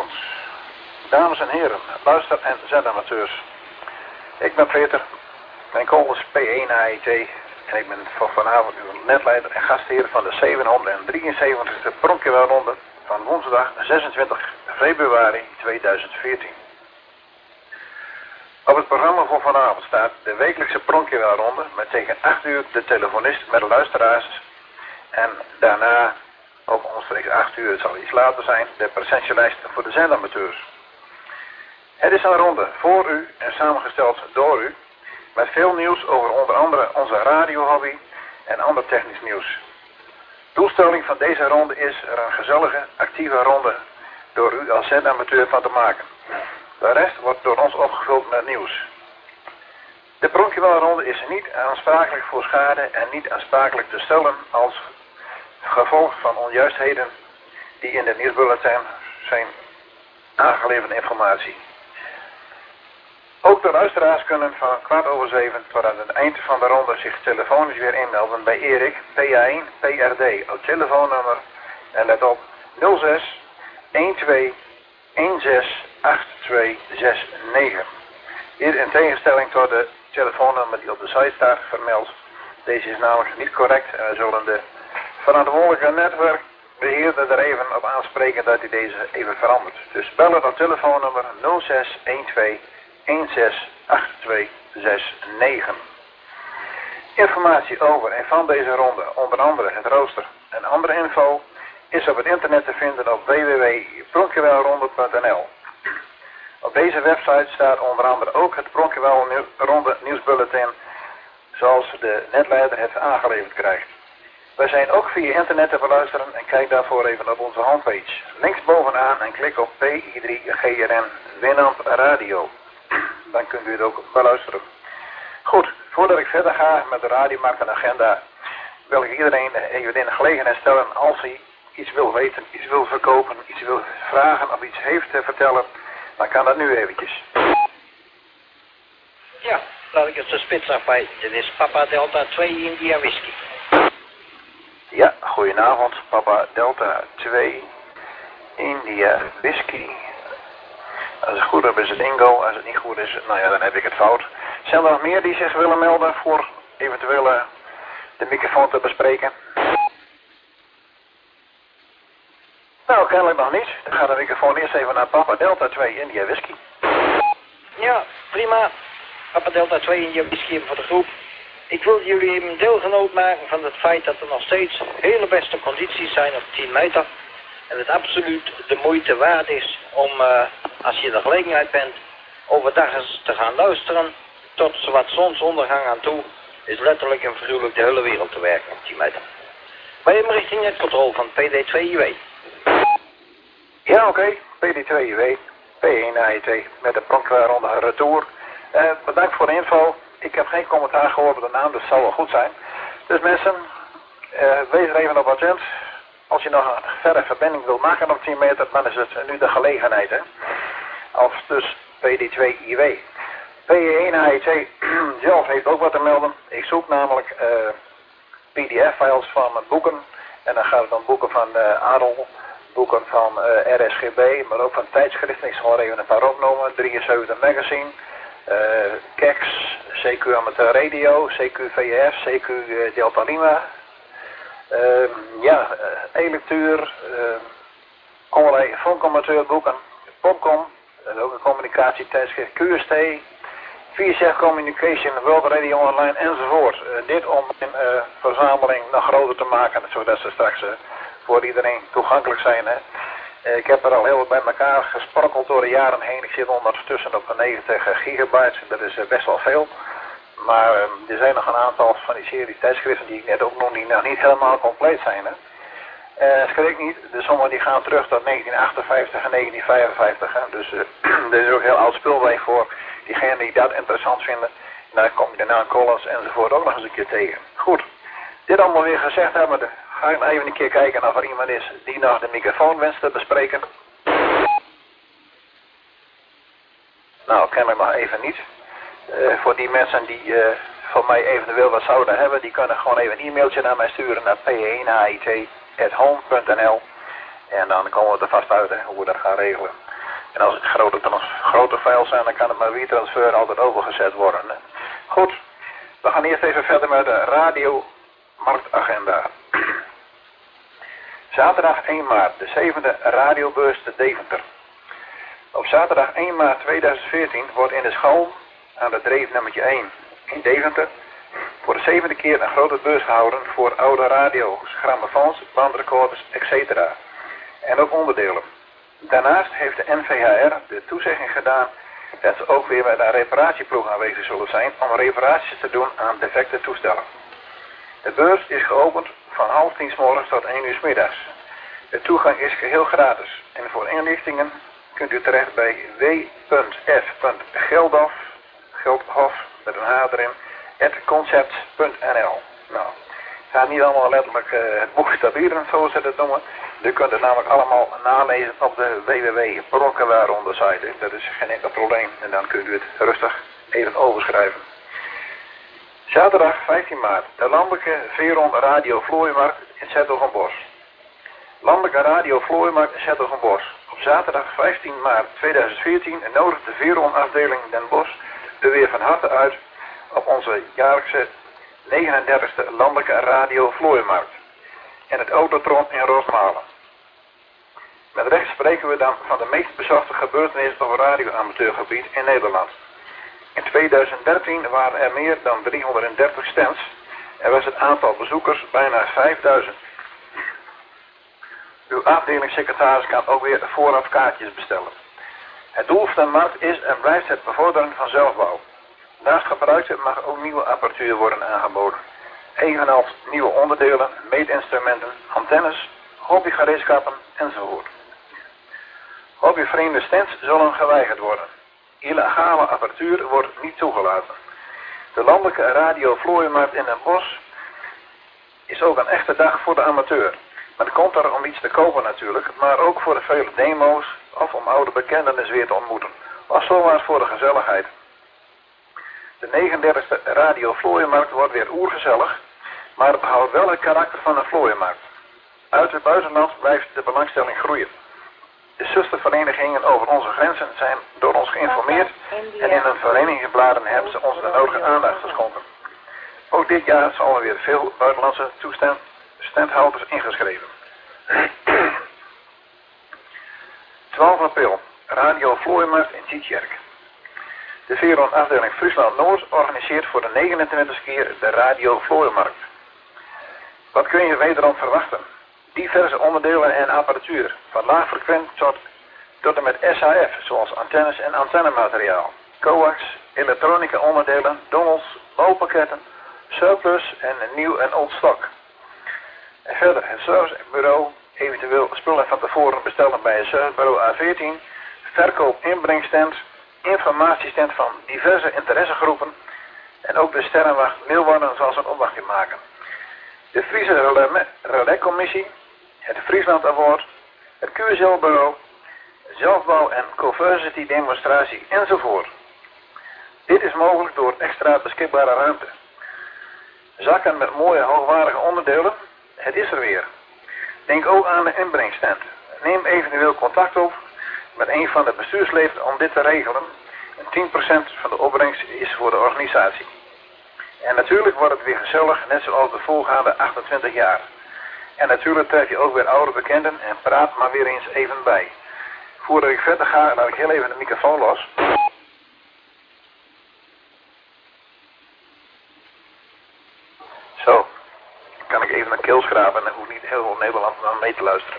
Goedenavond, dames en heren, luister- en zendamateurs. Ik ben Peter, mijn call is P1AIT en ik ben voor vanavond uw netleider en gastheer van de 773e Pronkjewelronde van woensdag 26 februari 2014. Op het programma voor vanavond staat de wekelijkse Pronkjewelronde met tegen 8 uur de telefonist met de luisteraars en daarna op omstreeks 8 uur, het zal iets later zijn, de presentielijst voor de zendamateurs. Het is een ronde voor u en samengesteld door u, met veel nieuws over onder andere onze radiohobby en ander technisch nieuws. Doelstelling van deze ronde is er een gezellige, actieve ronde door u als zendamateur van te maken. De rest wordt door ons opgevuld met nieuws. De Pronkjewelronde is niet aansprakelijk voor schade en niet aansprakelijk te stellen als gevolg van onjuistheden die in de nieuwsbulletin zijn aangeleverde informatie. Ook de luisteraars kunnen van 7:15 tot aan het eind van de ronde zich telefonisch weer inmelden bij Erik, PA1, PRD, op telefoonnummer en let op 06 12 16 8269. Hier in tegenstelling tot de telefoonnummer die op de site staat vermeld. Deze is namelijk niet correct en we zullen de verantwoordelijke netwerkbeheerder er even op aanspreken dat hij deze even verandert. Dus bellen op telefoonnummer 06 12 16 8269. Informatie over en van deze ronde, onder andere het rooster en andere info, is op het internet te vinden op www.pronkjewelronde.nl. Op deze website staat onder andere ook het Pronkjewelronde nieuwsbulletin, zoals de netleider het aangeleverd krijgt. Wij zijn ook via internet te beluisteren en kijk daarvoor even op onze homepage. Links bovenaan en klik op PI3GRN Winamp Radio. Dan kunt u het ook beluisteren. Goed, voordat ik verder ga met de radiomarktenagenda, wil ik iedereen even in de gelegenheid stellen als hij iets wil weten, iets wil verkopen, iets wil vragen of iets heeft te vertellen, dan kan dat nu eventjes. Ja, laat ik het de spits afbijten. Dit is Papa Delta 2 India Whisky. Ja, goedenavond, Papa Delta 2 India Whisky. Als het goed is, is het Ingo. Als het niet goed is, nou ja, dan heb ik het fout. Zijn er nog meer die zich willen melden voor eventueel de microfoon te bespreken? Nou, kennelijk nog niet. Dan gaat de microfoon eerst even naar Papa Delta 2 India Whisky. Ja, prima. Papa Delta 2 India Whisky voor de groep. Ik wil jullie even deelgenoot maken van het feit dat er nog steeds hele beste condities zijn op 10 meter. En het absoluut de moeite waard is om, als je de gelegenheid bent, overdag eens te gaan luisteren tot zowat zonsondergang aan toe, is letterlijk en figuurlijk de hele wereld te werken op 10 meter. Bij hem richting netcontrole van PD2IW. Ja, oké. PD2IW, P1AIT met de Pronkjewelronde retour. Bedankt voor de info. Ik heb geen commentaar gehoord op de naam, dus het zal wel goed zijn. Dus mensen, wees er even op attent. Als je nog een verre verbinding wilt maken op 10 meter, dan is het nu de gelegenheid, hè. Of dus PD2IW. P1AIT zelf heeft ook wat te melden. Ik zoek namelijk PDF-files van boeken. En dan gaat het om boeken van ADEL, boeken van RSGB, maar ook van tijdschriften. Ik zal er even een paar opnoemen. 73 Magazine, KEX, CQ Amateur Radio, CQ VF, CQ Delta Lima. E-lectuur, allerlei funkamateurboeken, Popcom, dat is ook een communicatietijdschrift, QST, VSF Communication, World Radio Online enzovoort. Dit om een verzameling nog groter te maken, zodat ze straks voor iedereen toegankelijk zijn. Hè. Ik heb er al heel wat bij elkaar gesprokkeld door de jaren heen. Ik zit ondertussen op 90 gigabyte, dat is best wel veel. Maar er zijn nog een aantal van die series tijdschriften die ik net ook nog niet helemaal compleet zijn. Hè. Schrik niet, de sommigen die gaan terug tot 1958 en 1955. Hè. Dus er is ook heel oud spul bij voor diegenen die dat interessant vinden. En daar kom je daarna Collins enzovoort ook nog eens een keer tegen. Goed, dit allemaal weer gezegd hebben, dan ga ik even een keer kijken of er iemand is die nog de microfoon wenst te bespreken. Nou, kennelijk nog even niet. Voor die mensen die van mij eventueel wat zouden hebben, die kunnen gewoon even een e-mailtje naar mij sturen naar p1ait@home.nl en dan komen we er vast uit, hè, hoe we dat gaan regelen. En als het grote files zijn, dan kan het maar WeTransfer altijd overgezet worden. Hè. Goed, we gaan eerst even verder met de radiomarktagenda. Zaterdag 1 maart, de 7e radiobeurs te Deventer. Op zaterdag 1 maart 2014 wordt in de Schouw aan de Dreef nummertje 1 in Deventer voor de 7e keer een grote beurs gehouden voor oude radio's, grammofoons, bandrecorders, etc. En ook onderdelen. Daarnaast heeft de NVHR de toezegging gedaan dat ze ook weer met een reparatieploeg aanwezig zullen zijn om reparaties te doen aan defecte toestellen. De beurs is geopend van 9:30 's morgens tot 1 uur 's middags. De toegang is geheel gratis en voor inlichtingen kunt u terecht bij w.f.geldhof, Geldhof met een H erin, @concept.nl. Nou, het gaat niet allemaal letterlijk het boekstabieren, zoals ze dat noemen. U kunt het namelijk allemaal nalezen op de www.brokkenwaaronder site. Dat is geen enkel probleem en dan kunt u het rustig even overschrijven. Zaterdag 15 maart, de landelijke Veron Radio Vlooimarkt in Zertogenbosch. Landelijke Radio Vlooimarkt in Zertogenbosch. Op zaterdag 15 maart 2014 nodigt de Veron afdeling Den Bosch u weer van harte uit op onze jaarlijkse 39e landelijke Radio Vlooimarkt en het Autotron in Rosmalen. Met recht spreken we dan van de meest bezochte gebeurtenis op radioamateurgebied in Nederland. In 2013 waren er meer dan 330 stands en was het aantal bezoekers bijna 5000. Uw afdelingssecretaris kan ook weer vooraf kaartjes bestellen. Het doel van de markt is en blijft het bevorderen van zelfbouw. Naast gebruikte mag ook nieuwe apparatuur worden aangeboden. Evenals nieuwe onderdelen, meetinstrumenten, antennes, hobbygereedschappen enzovoort. Hobbyvreemde stands zullen geweigerd worden. Illegale apparatuur wordt niet toegelaten. De landelijke Radio Vlooimarkt in Den Bosch is ook een echte dag voor de amateur. Men komt er om iets te kopen natuurlijk, maar ook voor de vele demo's of om oude bekenden eens weer te ontmoeten. Of zomaar voor de gezelligheid. De 39e Radio Vlooimarkt wordt weer oergezellig, maar het behoudt wel het karakter van een vlooimarkt. Uit het buitenland blijft de belangstelling groeien. De zusterverenigingen over onze grenzen zijn door ons geïnformeerd en in hun verenigingsbladen hebben ze ons de nodige aandacht geschonken. Ook dit jaar zal er weer veel buitenlandse standhouders ingeschreven. 12 april, Radio Vlooimarkt in Tietjerk. De Veron afdeling Friesland Noord organiseert voor de 29e keer de Radio Vlooimarkt. Wat kun je wederom verwachten? Diverse onderdelen en apparatuur, van laag frequent tot en met SHF, zoals antennes en antennemateriaal, coax, elektronica onderdelen, dongels, bouwpakketten, surplus en nieuw en old stock. En verder het servicebureau, eventueel spullen van tevoren bestellen bij het servicebureau A14, verkoop inbrengstand, informatiestand van diverse interessegroepen en ook de sterrenwacht Leeuwarden zal zijn opwachting maken. De Friese Relais-commissie, het Friesland Award, het QSL-bureau, zelfbouw en Coversity demonstratie enzovoort. Dit is mogelijk door extra beschikbare ruimte. Zakken met mooie hoogwaardige onderdelen, het is er weer. Denk ook aan de inbrengstand. Neem eventueel contact op met een van de bestuursleden om dit te regelen. En 10% van de opbrengst is voor de organisatie. En natuurlijk wordt het weer gezellig, net zoals de voorgaande 28 jaar. En natuurlijk tref je ook weer oude bekenden en praat maar weer eens even bij. Voordat ik verder ga, laat ik heel even de microfoon los. Zo, kan ik even mijn keel schrapen en dan hoeft niet heel Nederland aan mee te luisteren.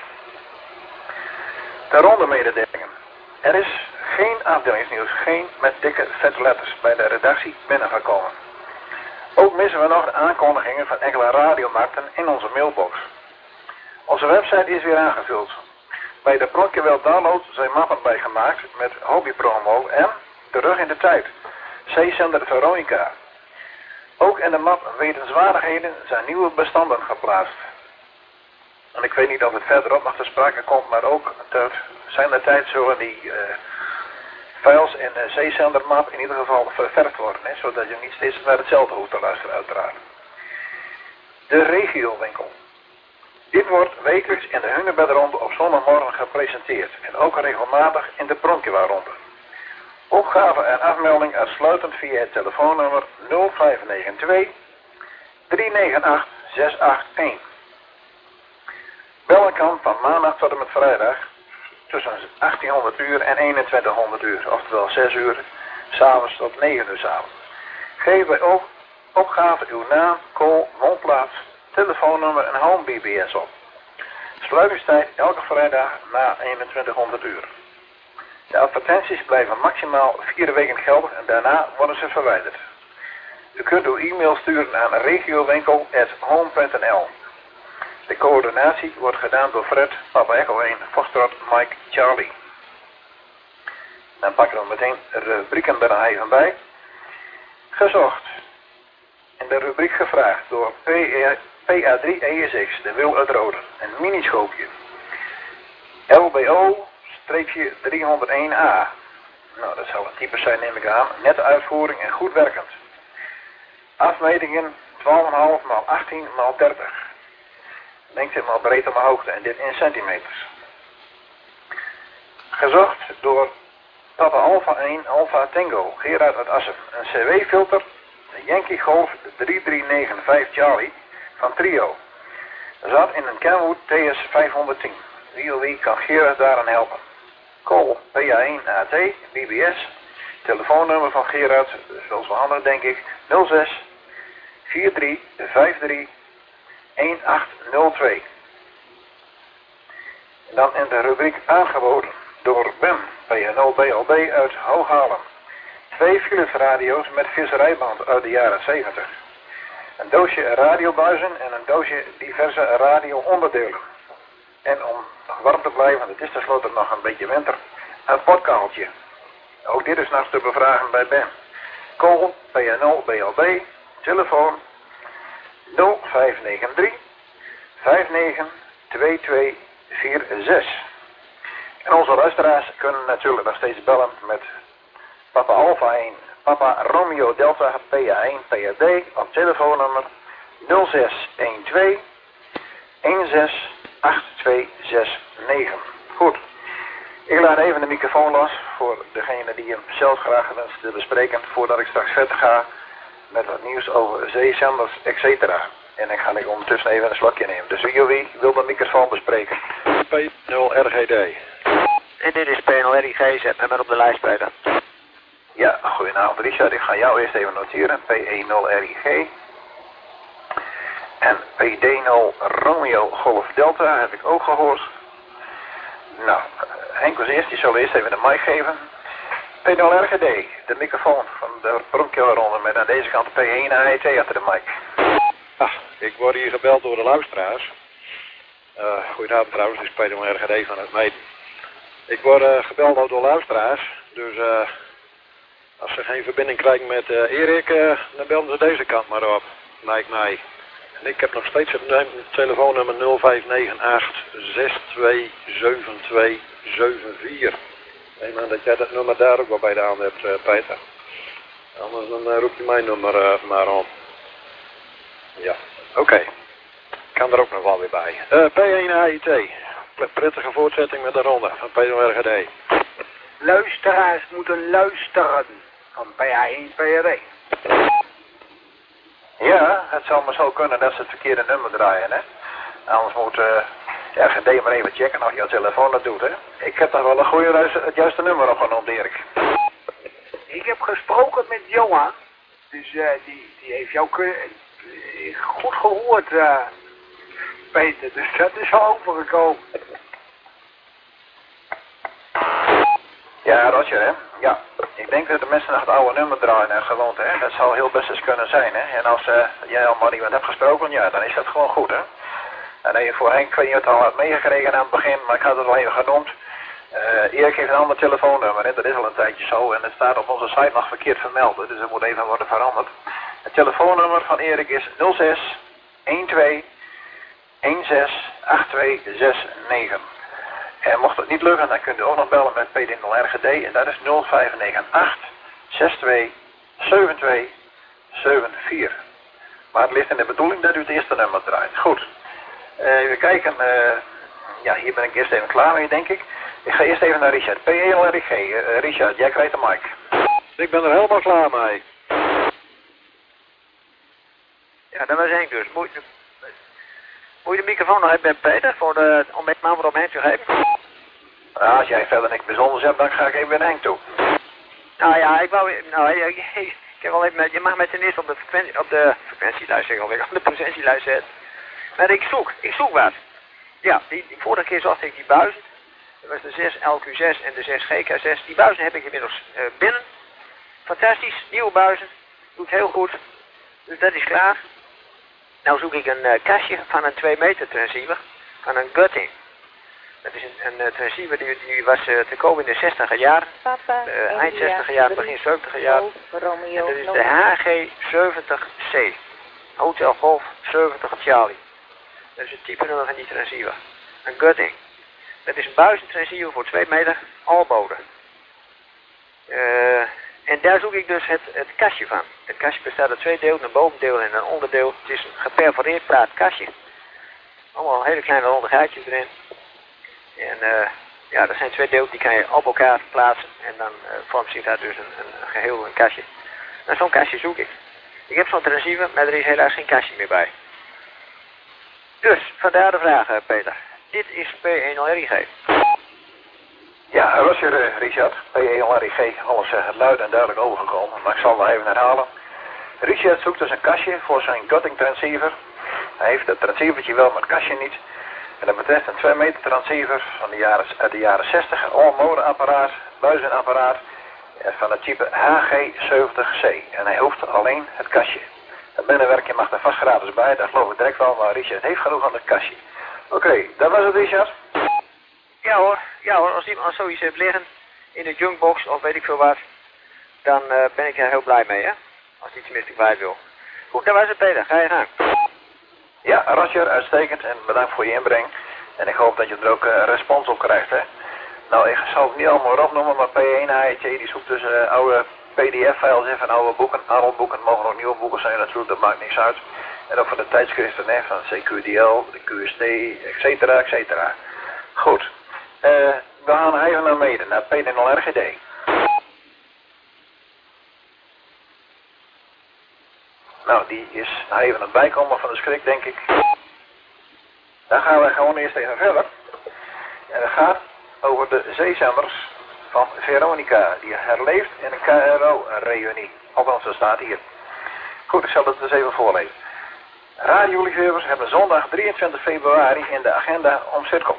De rondemededelingen. Er is geen afdelingsnieuws, geen met dikke vette letters bij de redactie binnengekomen. Ook missen we nog de aankondigingen van enkele radiomarkten in onze mailbox. Onze website is weer aangevuld. Bij de Pronkewel download zijn mappen bijgemaakt met hobbypromo en terug in de tijd. C-zender Veronica. Ook in de map wetenswaardigheden zijn nieuwe bestanden geplaatst. En ik weet niet of het verderop nog te sprake komt, maar ook zijn de tijd zullen die files in de C-zendermap in ieder geval ververfd worden, hè, zodat je niet steeds naar hetzelfde hoeft te luisteren uiteraard. De regiowinkel. Dit wordt wekelijks in de Hunebedronde op zondagmorgen gepresenteerd en ook regelmatig in de Pronkjewaarronde. Opgave en afmelding uitsluitend via het telefoonnummer 0592 398 681. Bellen kan van maandag tot en met vrijdag tussen 1800 uur en 2100 uur, oftewel 6 uur, s'avonds tot 9 uur s'avonds. Geef bij opgave uw naam, call, woonplaats, telefoonnummer en home BBS op. Sluitingstijd elke vrijdag na 2100 uur. De advertenties blijven maximaal 4 weken geldig en daarna worden ze verwijderd. U kunt uw e-mail sturen aan regiowinkel@home.nl. De coördinatie wordt gedaan door Fred, Papa Echo 1, Foxtrot, Mike, Charlie. Dan pakken we meteen de rubrieken er nog even bij. Gezocht. In de rubriek gevraagd door PA3ESX, de Wil uit Rode, een miniscoopje. LBO-301A. Nou, dat zal een type zijn, neem ik aan. Nette uitvoering en goed werkend. Afmetingen 12,5 x 18 x 30. Lengte x breedte x hoogte en dit in centimeters. Gezocht door Papa Alpha 1 Alpha Tango, Gerard uit Assen. Een CW-filter, de Yankee Golf 3395 Charlie van Trio. Zat in een Kenwood TS 510. Wie kan Gerard daaraan helpen? Call PA1AT BBS. Telefoonnummer van Gerard, zoals we anderen denk ik, 06 43 53 1802. En dan in de rubriek aangeboden door Ben, PNO-BLB uit Hooghalem. 2 Philips radio's met visserijband uit de jaren 70. Een doosje radiobuizen en een doosje diverse radio-onderdelen. En om warm te blijven, het is tenslotte nog een beetje winter, een potkacheltje. Ook dit is nog te bevragen bij Ben. Call PNO-BLB, telefoon 0593 592246. En onze luisteraars kunnen natuurlijk nog steeds bellen met Papa Alpha 1, Papa Romeo Delta PA1 PAD op telefoonnummer 0612 168269. Goed. Ik laat even de microfoon los voor degene die hem zelf graag wenst te bespreken voordat ik straks verder ga met wat nieuws over zeezenders, etc. En ik ga ondertussen even een slokje nemen. Dus wie wil de microfoon bespreken? P0RGD. En dit is P0RGD, zet me maar op de lijst bij dan. Ja, goedenavond Richard. Ik ga jou eerst even noteren. P10RIG. En PD0 Romeo Golf Delta heb ik ook gehoord. Nou, Henk was eerst, die zal eerst even de mic geven. P0RGD, de microfoon van de Pronkjewaarronde met aan deze kant P1AET achter de mic. Ik word hier gebeld door de luisteraars. Goedenavond trouwens, dit is P0RGD van het Meiden. Ik word gebeld door luisteraars, dus als ze geen verbinding krijgen met Erik, dan belden ze deze kant maar op, lijkt mij. En ik heb nog steeds het telefoonnummer 0598 627274. Neem aan dat jij dat nummer daar ook wel bij de hand hebt, Peter. Anders dan roep je mijn nummer maar op. Ja, oké. Kan er ook nog wel weer bij. P1AIT. Prettige voortzetting met de ronde van P1RGD. Luisteraars moeten luisteren van PA1 PRD. Ja, het zou maar zo kunnen dat ze het verkeerde nummer draaien, hè. Anders moet RGD maar even checken of jouw telefoon dat doet, hè. Ik heb toch wel een goede het juiste nummer opgenoemd, Erik. Ik heb gesproken met Johan, dus die heeft jou goed gehoord, Peter, dus dat is al overgekomen. Ja, Roger, hè. Ja, ik denk dat de mensen naar het oude nummer draaien en gewoond, hè. Dat zou heel best eens kunnen zijn, hè. En als jij al maar iemand hebt gesproken, ja, dan is dat gewoon goed, hè. En even voor Henk, ik weet niet of je het al had meegekregen aan het begin, maar ik had het wel even genoemd. Erik heeft een ander telefoonnummer, hè. Dat is al een tijdje zo en het staat op onze site nog verkeerd vermeld, dus dat moet even worden veranderd. Het telefoonnummer van Erik is 06 12 16 8269. En mocht het niet lukken, dan kunt u ook nog bellen met PD0RGD en dat is 0598 62 72 74. Maar het ligt in de bedoeling dat u het eerste nummer draait. Goed. Even kijken. Ja, hier ben ik eerst even klaar mee, denk ik. Ik ga eerst even naar Richard. P1LRG. Richard, jij krijgt de mic. Ik ben er helemaal klaar mee. Ja, dat was Henk dus. Moet je de microfoon nog hebben, Peter, om met me op Henk te geven? Als jij verder niks bijzonders hebt, dan ga ik even naar Henk toe. Nou ja, ik heb wel even, je mag met z'n eerst op de frequentielijst, zeg ik, op de presentielijst zetten. Maar ik zoek wat. Ja, die vorige keer zocht ik die buizen. Dat was de 6 LQ6 en de 6 GK6. Die buizen heb ik inmiddels binnen. Fantastisch, nieuwe buizen. Doet heel goed. Dus dat is klaar. Nou zoek ik een kastje van een 2 meter transceiver. Van een Gutting. Dat is een transceiver die was te koop in de 60er jaren. Eind 60er jaren, begin 70er jaren. En dat is de HG70C. Hotel Golf 70 Charlie. Dat is het type nummer van die transceiver. Een Gutting. Dat is een buizentransceiver voor 2 meter, alboden. En daar zoek ik dus het kastje van. Het kastje bestaat uit 2 delen, een bovendeel en een onderdeel. Het is een geperforeerd plaat-kastje. Allemaal hele kleine ronde gaatjes erin. En ja, dat zijn 2 delen, die kan je op elkaar plaatsen. En dan vormt zich daar dus een geheel, een kastje. En zo'n kastje zoek ik. Ik heb zo'n transceiver, maar er is helaas geen kastje meer bij. Dus, vandaar de vraag, Peter. Dit is P1LRG. Ja, Roger, Richard. P1LRG. Alles luid en duidelijk overgekomen. Maar ik zal het nog even herhalen. Richard zoekt dus een kastje voor zijn Gutting transceiver. Hij heeft het transceivertje wel, maar het kastje niet. En dat betreft een 2 meter transceiver uit de jaren 60. Een all-mode-apparaat, buizenapparaat. Van het type HG70C. En hij hoeft alleen het kastje. Het binnenwerkje mag er vast gratis bij, dat geloof ik direct wel, maar Richard heeft genoeg aan het kastje. Oké, dat was het, Richard. Ja hoor, als iemand zoiets heeft liggen in de junkbox of weet ik veel wat, dan ben ik er heel blij mee, hè. Als hij tenminste kwijt wil. Goed, dat was het, Peter. Ga je gang. Ja, Roger, uitstekend en bedankt voor je inbreng. En ik hoop dat je er ook respons op krijgt, hè. Nou, ik zal het niet allemaal opnoemen, maar P1HET die zoekt dus oude PDF-files in van oude boeken, boeken, mogen ook nieuwe boeken zijn natuurlijk, dat maakt niks uit. En ook van de tijdschriften, hè, van CQDL, de QST, etcetera, etcetera. Goed, we gaan even naar Mede, naar P1LRGD. Nou, die is even aan het bijkomen van de schrik, denk ik. Dan gaan we gewoon eerst even verder. En dat gaat over de zeezenders van Veronica, die herleeft in een KRO-reunie. Althans, dat staat hier. Goed, ik zal het dus even voorlezen. Radioliefhebbers hebben zondag 23 februari in de agenda omcirkeld.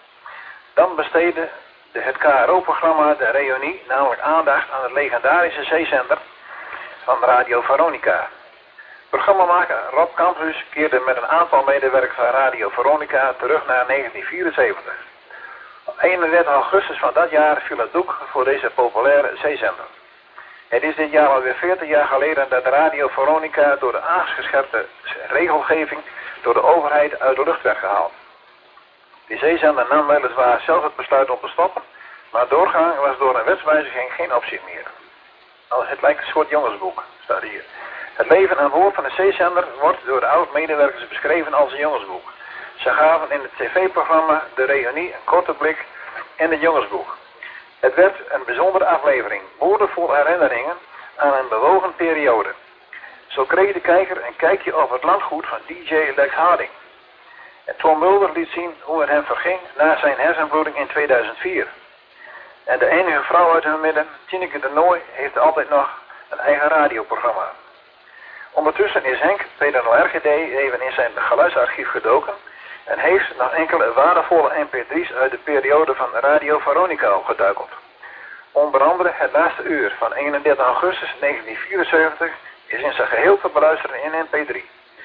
Dan besteedde het KRO-programma de reunie namelijk aandacht aan het legendarische zeezender van Radio Veronica. Programmamaker Rob Kamphuis keerde met een aantal medewerkers van Radio Veronica terug naar 1974. Op 31 augustus van dat jaar viel het doek voor deze populaire zeezender. Het is dit jaar alweer 40 jaar geleden dat Radio Veronica door de aangescherpte regelgeving door de overheid uit de lucht werd gehaald. Die zeezender nam weliswaar zelf het besluit om te stoppen, maar doorgang was door een wetswijziging geen optie meer. Nou, het lijkt een soort jongensboek, staat hier. Het leven aan boord van de zeezender wordt door de oud-medewerkers beschreven als een jongensboek. Ze gaven in het tv-programma De Reunie een korte blik in het jongensboek. Het werd een bijzondere aflevering, boordevol herinneringen aan een bewogen periode. Zo kreeg de kijker een kijkje op het landgoed van DJ Lex Harding. En Tom Mulder liet zien hoe het hem verging na zijn hersenbloeding in 2004. En de enige vrouw uit hun midden, Tineke de Nooy, heeft altijd nog een eigen radioprogramma. Ondertussen is Henk P1LRGD even in zijn geluidsarchief gedoken en heeft nog enkele waardevolle mp3's uit de periode van Radio Veronica opgeduikeld. Onder andere het laatste uur van 31 augustus 1974 is in zijn geheel te beluisteren in mp3.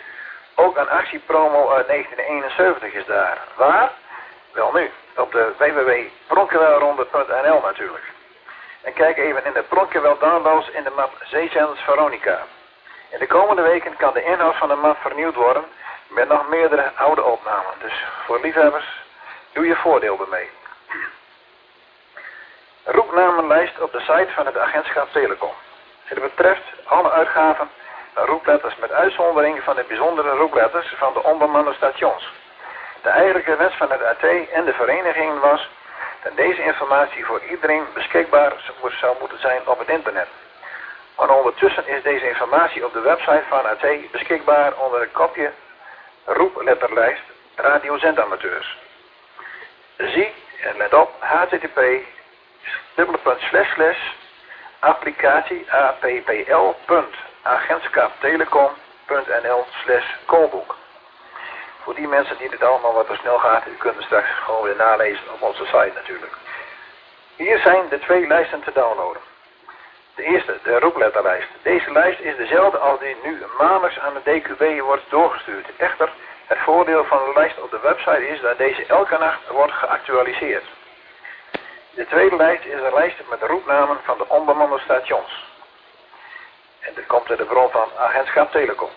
Ook een actiepromo uit 1971 is daar. Waar? Wel nu, op de www.pronkewelronde.nl natuurlijk. En kijk even in de Pronkewel downloads in de map Zeezenders Veronica. In de komende weken kan de inhoud van de map vernieuwd worden met nog meerdere oude opnamen. Dus voor liefhebbers, doe je voordeel ermee. Roepnamenlijst op de site van het agentschap Telecom. Het betreft alle uitgaven van roepletters met uitzondering van de bijzondere roepletters van de onbemande stations. De eigenlijke wens van het AT en de vereniging was dat deze informatie voor iedereen beschikbaar zou moeten zijn op het internet. Maar ondertussen is deze informatie op de website van AT beschikbaar onder het kopje roepletterlijst radiozendamateurs. Zie, en let op, applicatie.agentschaptelecom.nl/callboek. Voor die mensen die dit allemaal wat te snel gaat, u kunt het straks gewoon weer nalezen op onze site natuurlijk. Hier zijn de 2 lijsten te downloaden. De eerste, de roepletterlijst. Deze lijst is dezelfde als die nu maandelijks aan de DQB wordt doorgestuurd. Echter, het voordeel van de lijst op de website is dat deze elke nacht wordt geactualiseerd. De tweede lijst is een lijst met de roepnamen van de onbemande stations. En dit komt uit de bron van Agentschap Telecom.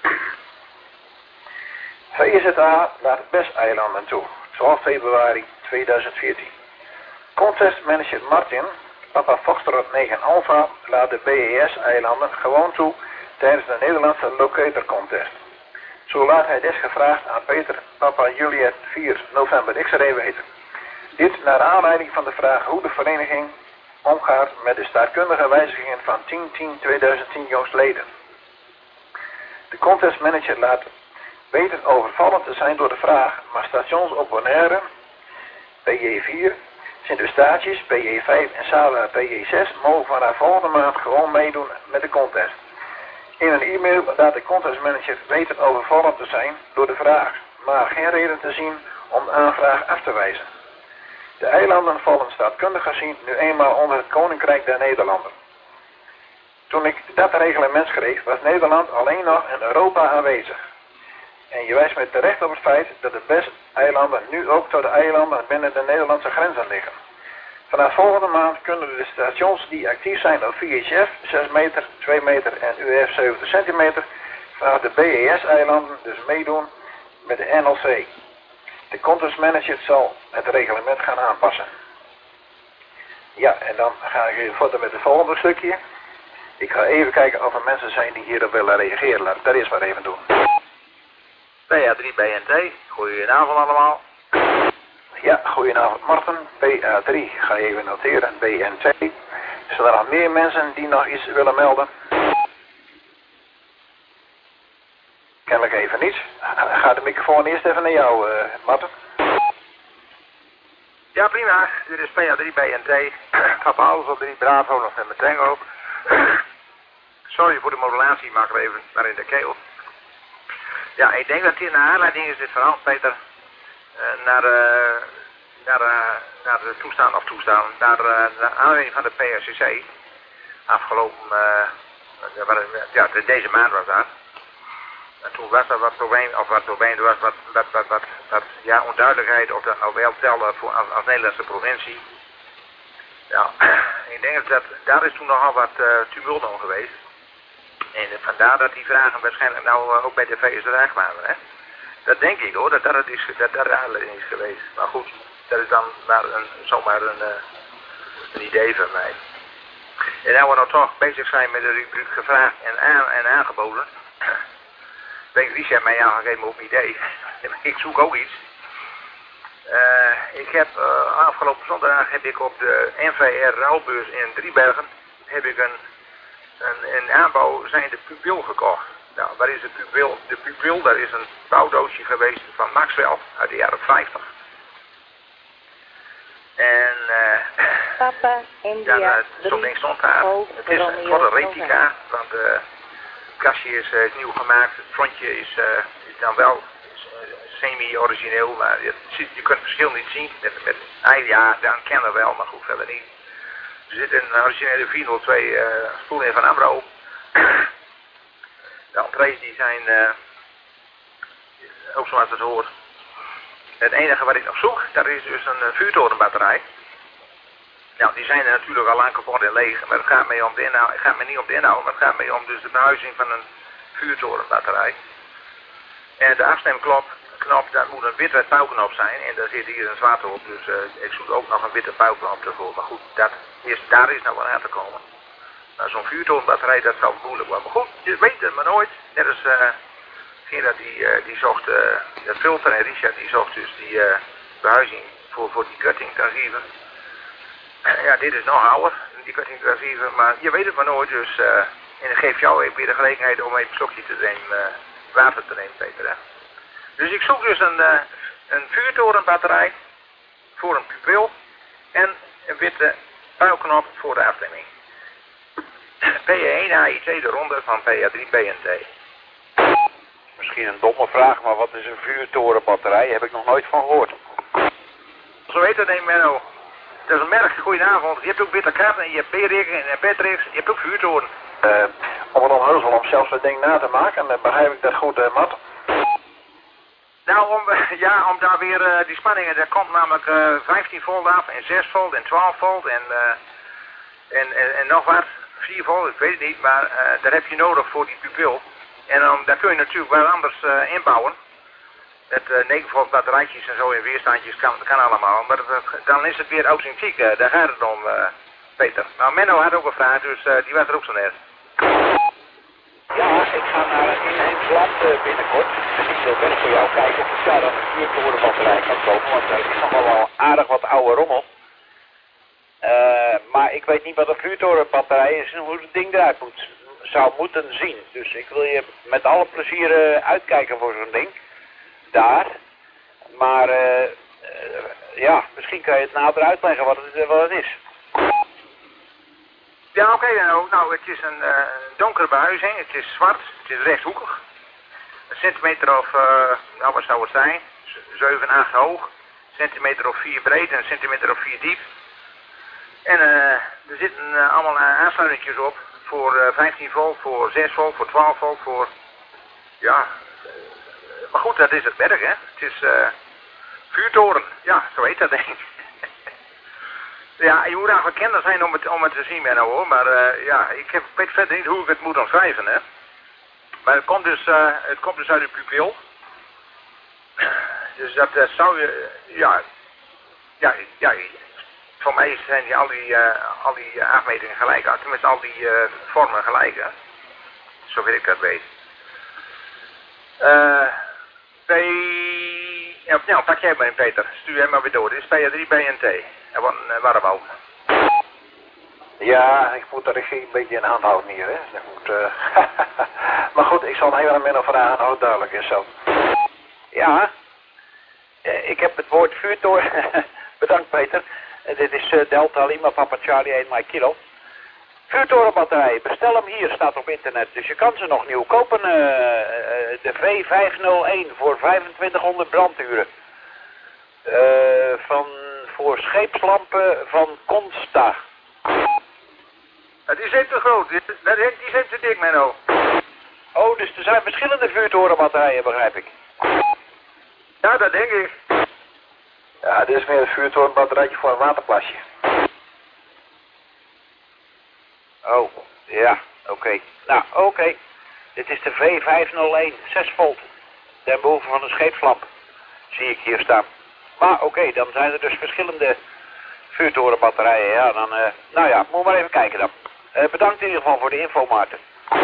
VZA laat BES-eilanden toe, 12 februari 2014. Contest manager Martin, Papa Foxtrot 9 Alpha, laat de BES-eilanden gewoon toe tijdens de Nederlandse Locator Contest. Zo laat hij desgevraagd aan Peter, Papa Juliet 4 November X-ray weten. Dit naar aanleiding van de vraag hoe de vereniging omgaat met de staatkundige wijzigingen van 10/10/2010 jongstleden. De contestmanager laat weten overvallen te zijn door de vraag, maar stations op Bonaire, PJ4, Sint-Eustatius, PJ5 en Sala PJ6 mogen vanaf volgende maand gewoon meedoen met de contest. In een e-mail laat de contestmanager weten overvallen te zijn door de vraag, maar geen reden te zien om de aanvraag af te wijzen. De eilanden vallen staatkundig gezien nu eenmaal onder het Koninkrijk der Nederlanden. Toen ik dat reglement schreef, was Nederland alleen nog in Europa aanwezig. En je wijst me terecht op het feit dat de BES-eilanden nu ook tot de eilanden binnen de Nederlandse grenzen liggen. Vanaf volgende maand kunnen de stations die actief zijn op VHF 6 meter, 2 meter en UF 70 centimeter vanaf de BES-eilanden dus meedoen met de NLC. De contestmanager zal het reglement gaan aanpassen. Ja, en dan ga ik even verder met het volgende stukje. Ik ga even kijken of er mensen zijn die hierop willen reageren. Laat ik dat eerst maar even doen. PA3 BNT, goedenavond allemaal. Ja, goedenavond Marten. PA3, ga je even noteren. BNT. Zijn er nog meer mensen die nog iets willen melden? Kennelijk even niet. Gaat de microfoon eerst even naar jou, Marten? Ja, prima. Dit is PA3 BNT. Papa Alfa 3 Bravo, nog met mijn tango. Sorry voor de modulatie, maar even maar in de keel. Ja, ik denk dat dit een aanleiding is, dit verhaal, Peter, naar de toestaan, naar de aanleiding van de PRCC. Afgelopen, deze maand was dat. En toen was er wat probleem, of wat probleem, er was wat onduidelijkheid of dat nou wel telde voor als Nederlandse provincie. Ja, ik denk dat daar is toen nogal wat tumult om geweest. En vandaar dat die vragen waarschijnlijk nou ook bij de VSRA kwamen, hè. Dat denk ik hoor, dat dat de aanleiding is geweest. Maar goed, dat is dan maar zomaar een idee van mij. En nou we nou toch bezig zijn met de rubriek gevraagd en aangeboden. Denk Richard mij aangegeven op een idee. Ik zoek ook iets. Ik heb afgelopen zondag heb ik op de NVR ruilbeurs in Driebergen heb ik een aanbouw zijnde pupil gekocht. Nou, waar is de pupil? De pupil, daar is een bouwdoosje geweest van Maxwell uit de jaren 50. En Papa, India, stond daar. Het is voor een replica, want de kastje is nieuw gemaakt. Het frontje is dan wel semi-origineel, maar je kunt het verschil niet zien. Ja, dan kennen we wel, maar goed, verder niet. Er zit een originele 402 stoel in van Amro. De entrees die zijn ook zoals het hoort. Het enige wat ik nog zoek, dat is dus een vuurtorenbatterij. Nou, die zijn er natuurlijk al lang kapot en leeg, maar het gaat mij om de inhoud. Het gaat mij niet om de inhoud, maar het gaat mij om dus de behuizing van een vuurtorenbatterij. En de afstemknop, dat moet een witte pauwknop zijn en daar zit hier een zwarte op, dus ik zoek ook nog een witte pauwknop ervoor. Maar goed, daar is nou wel aan te komen. Nou, zo'n vuurtorenbatterij, dat zou moeilijk worden. Maar goed, je weet het maar nooit. Net als Gerard die zocht de filter en Richard die zocht dus die behuizing voor die cutting-transceiver. Ja, dit is nog ouder, die cutting-transceiver, maar je weet het maar nooit, dus en dat geeft jou weer de gelegenheid om even een slokje te nemen, water te nemen, Peter. Hè? Dus ik zoek dus een vuurtorenbatterij voor een pupil en een witte puilknop voor de afstemming. PE1 AIT, de ronde van PA3 BNT. Misschien een domme vraag, maar wat is een vuurtorenbatterij? Heb ik nog nooit van gehoord. Zo heet dat, nee, Menno. Dat is een merk, goedenavond. Je hebt ook witte kaarten, je hebt B-rigs en Petrix, je hebt ook vuurtoren. Om het onheusel om zelfs het ding na te maken, dan begrijp ik dat goed, Matt. Nou, om daar weer die spanningen, daar komt namelijk 15 volt af en 6 volt en 12 volt en nog wat, 4 volt, ik weet het niet, maar daar heb je nodig voor die pupil. En daar kun je natuurlijk wel anders inbouwen. Met 9 volt batterijtjes en zo en weerstandjes kan allemaal, maar dan is het weer authentiek, daar gaat het om, Peter. Nou, Menno had ook een vraag, dus die was er ook zo net. Ja, ik ga naar een inheems land binnenkort. Dus ik wil best voor jou kijken of ik daar dan een vuurtorenbatterij kan kopen, want er is nogal wel aardig wat oude rommel. Maar ik weet niet wat een vuurtorenbatterij is en hoe het ding eruit zou moeten zien. Dus ik wil je met alle plezier uitkijken voor zo'n ding. Daar. Maar ja, misschien kan je het nader uitleggen wat het is. Ja, oké, nou, het is een donkere behuizing, het is zwart, het is rechthoekig. Een centimeter of, nou wat zou het zijn, 7, 8 hoog, een centimeter of 4 breed en een centimeter of 4 diep. En er zitten allemaal aansluitingjes op voor 15 volt, voor 6 volt, voor 12 volt, voor, ja, maar goed, dat is het merk, hè. Het is vuurtoren, ja, zo heet dat denk ik. Ja, je moet eigenlijk kenner zijn om het te zien, Menno, hoor. Maar ja, ik weet verder niet hoe ik het moet omschrijven, hè. Maar het komt dus uit de pupil. Dus dat zou je, ja, voor mij zijn al die afmetingen gelijk. Tenminste, al die vormen gelijk, hè. Zover ik dat weet. Nou, pak jij maar in, Peter. Stuur hem maar weer door. Dit is PA3 BNT. En waarom ook? Ja, ik moet de regie een beetje in de hand houden hier, hè. Dat moet, maar goed, ik zal hem heel erg Menno vragen, nou het duidelijk is zo. Ja, ik heb het woord vuurtoren. Bedankt, Peter. Dit is Delta Lima Papa Charlie 1 my kilo. Vuurtorenbatterij, bestel hem hier, staat op internet. Dus je kan ze nog nieuw kopen. De V501 voor 2500 branduren. Voor scheepslampen van Consta. Die zijn te groot, die zijn te dik, Menno. Oh, dus er zijn verschillende vuurtorenbatterijen, begrijp ik. Ja, dat denk ik. Ja, dit is meer een vuurtorenbatterijtje voor een waterplasje. Oh, ja, oké. Nou, oké. Dit is de V501, 6 volt. Ten behoeve van een scheepslamp. Zie ik hier staan. Maar oké, dan zijn er dus verschillende vuurtorenbatterijen. Ja, dan, nou ja, moet maar even kijken dan. Bedankt in ieder geval voor de info, Maarten.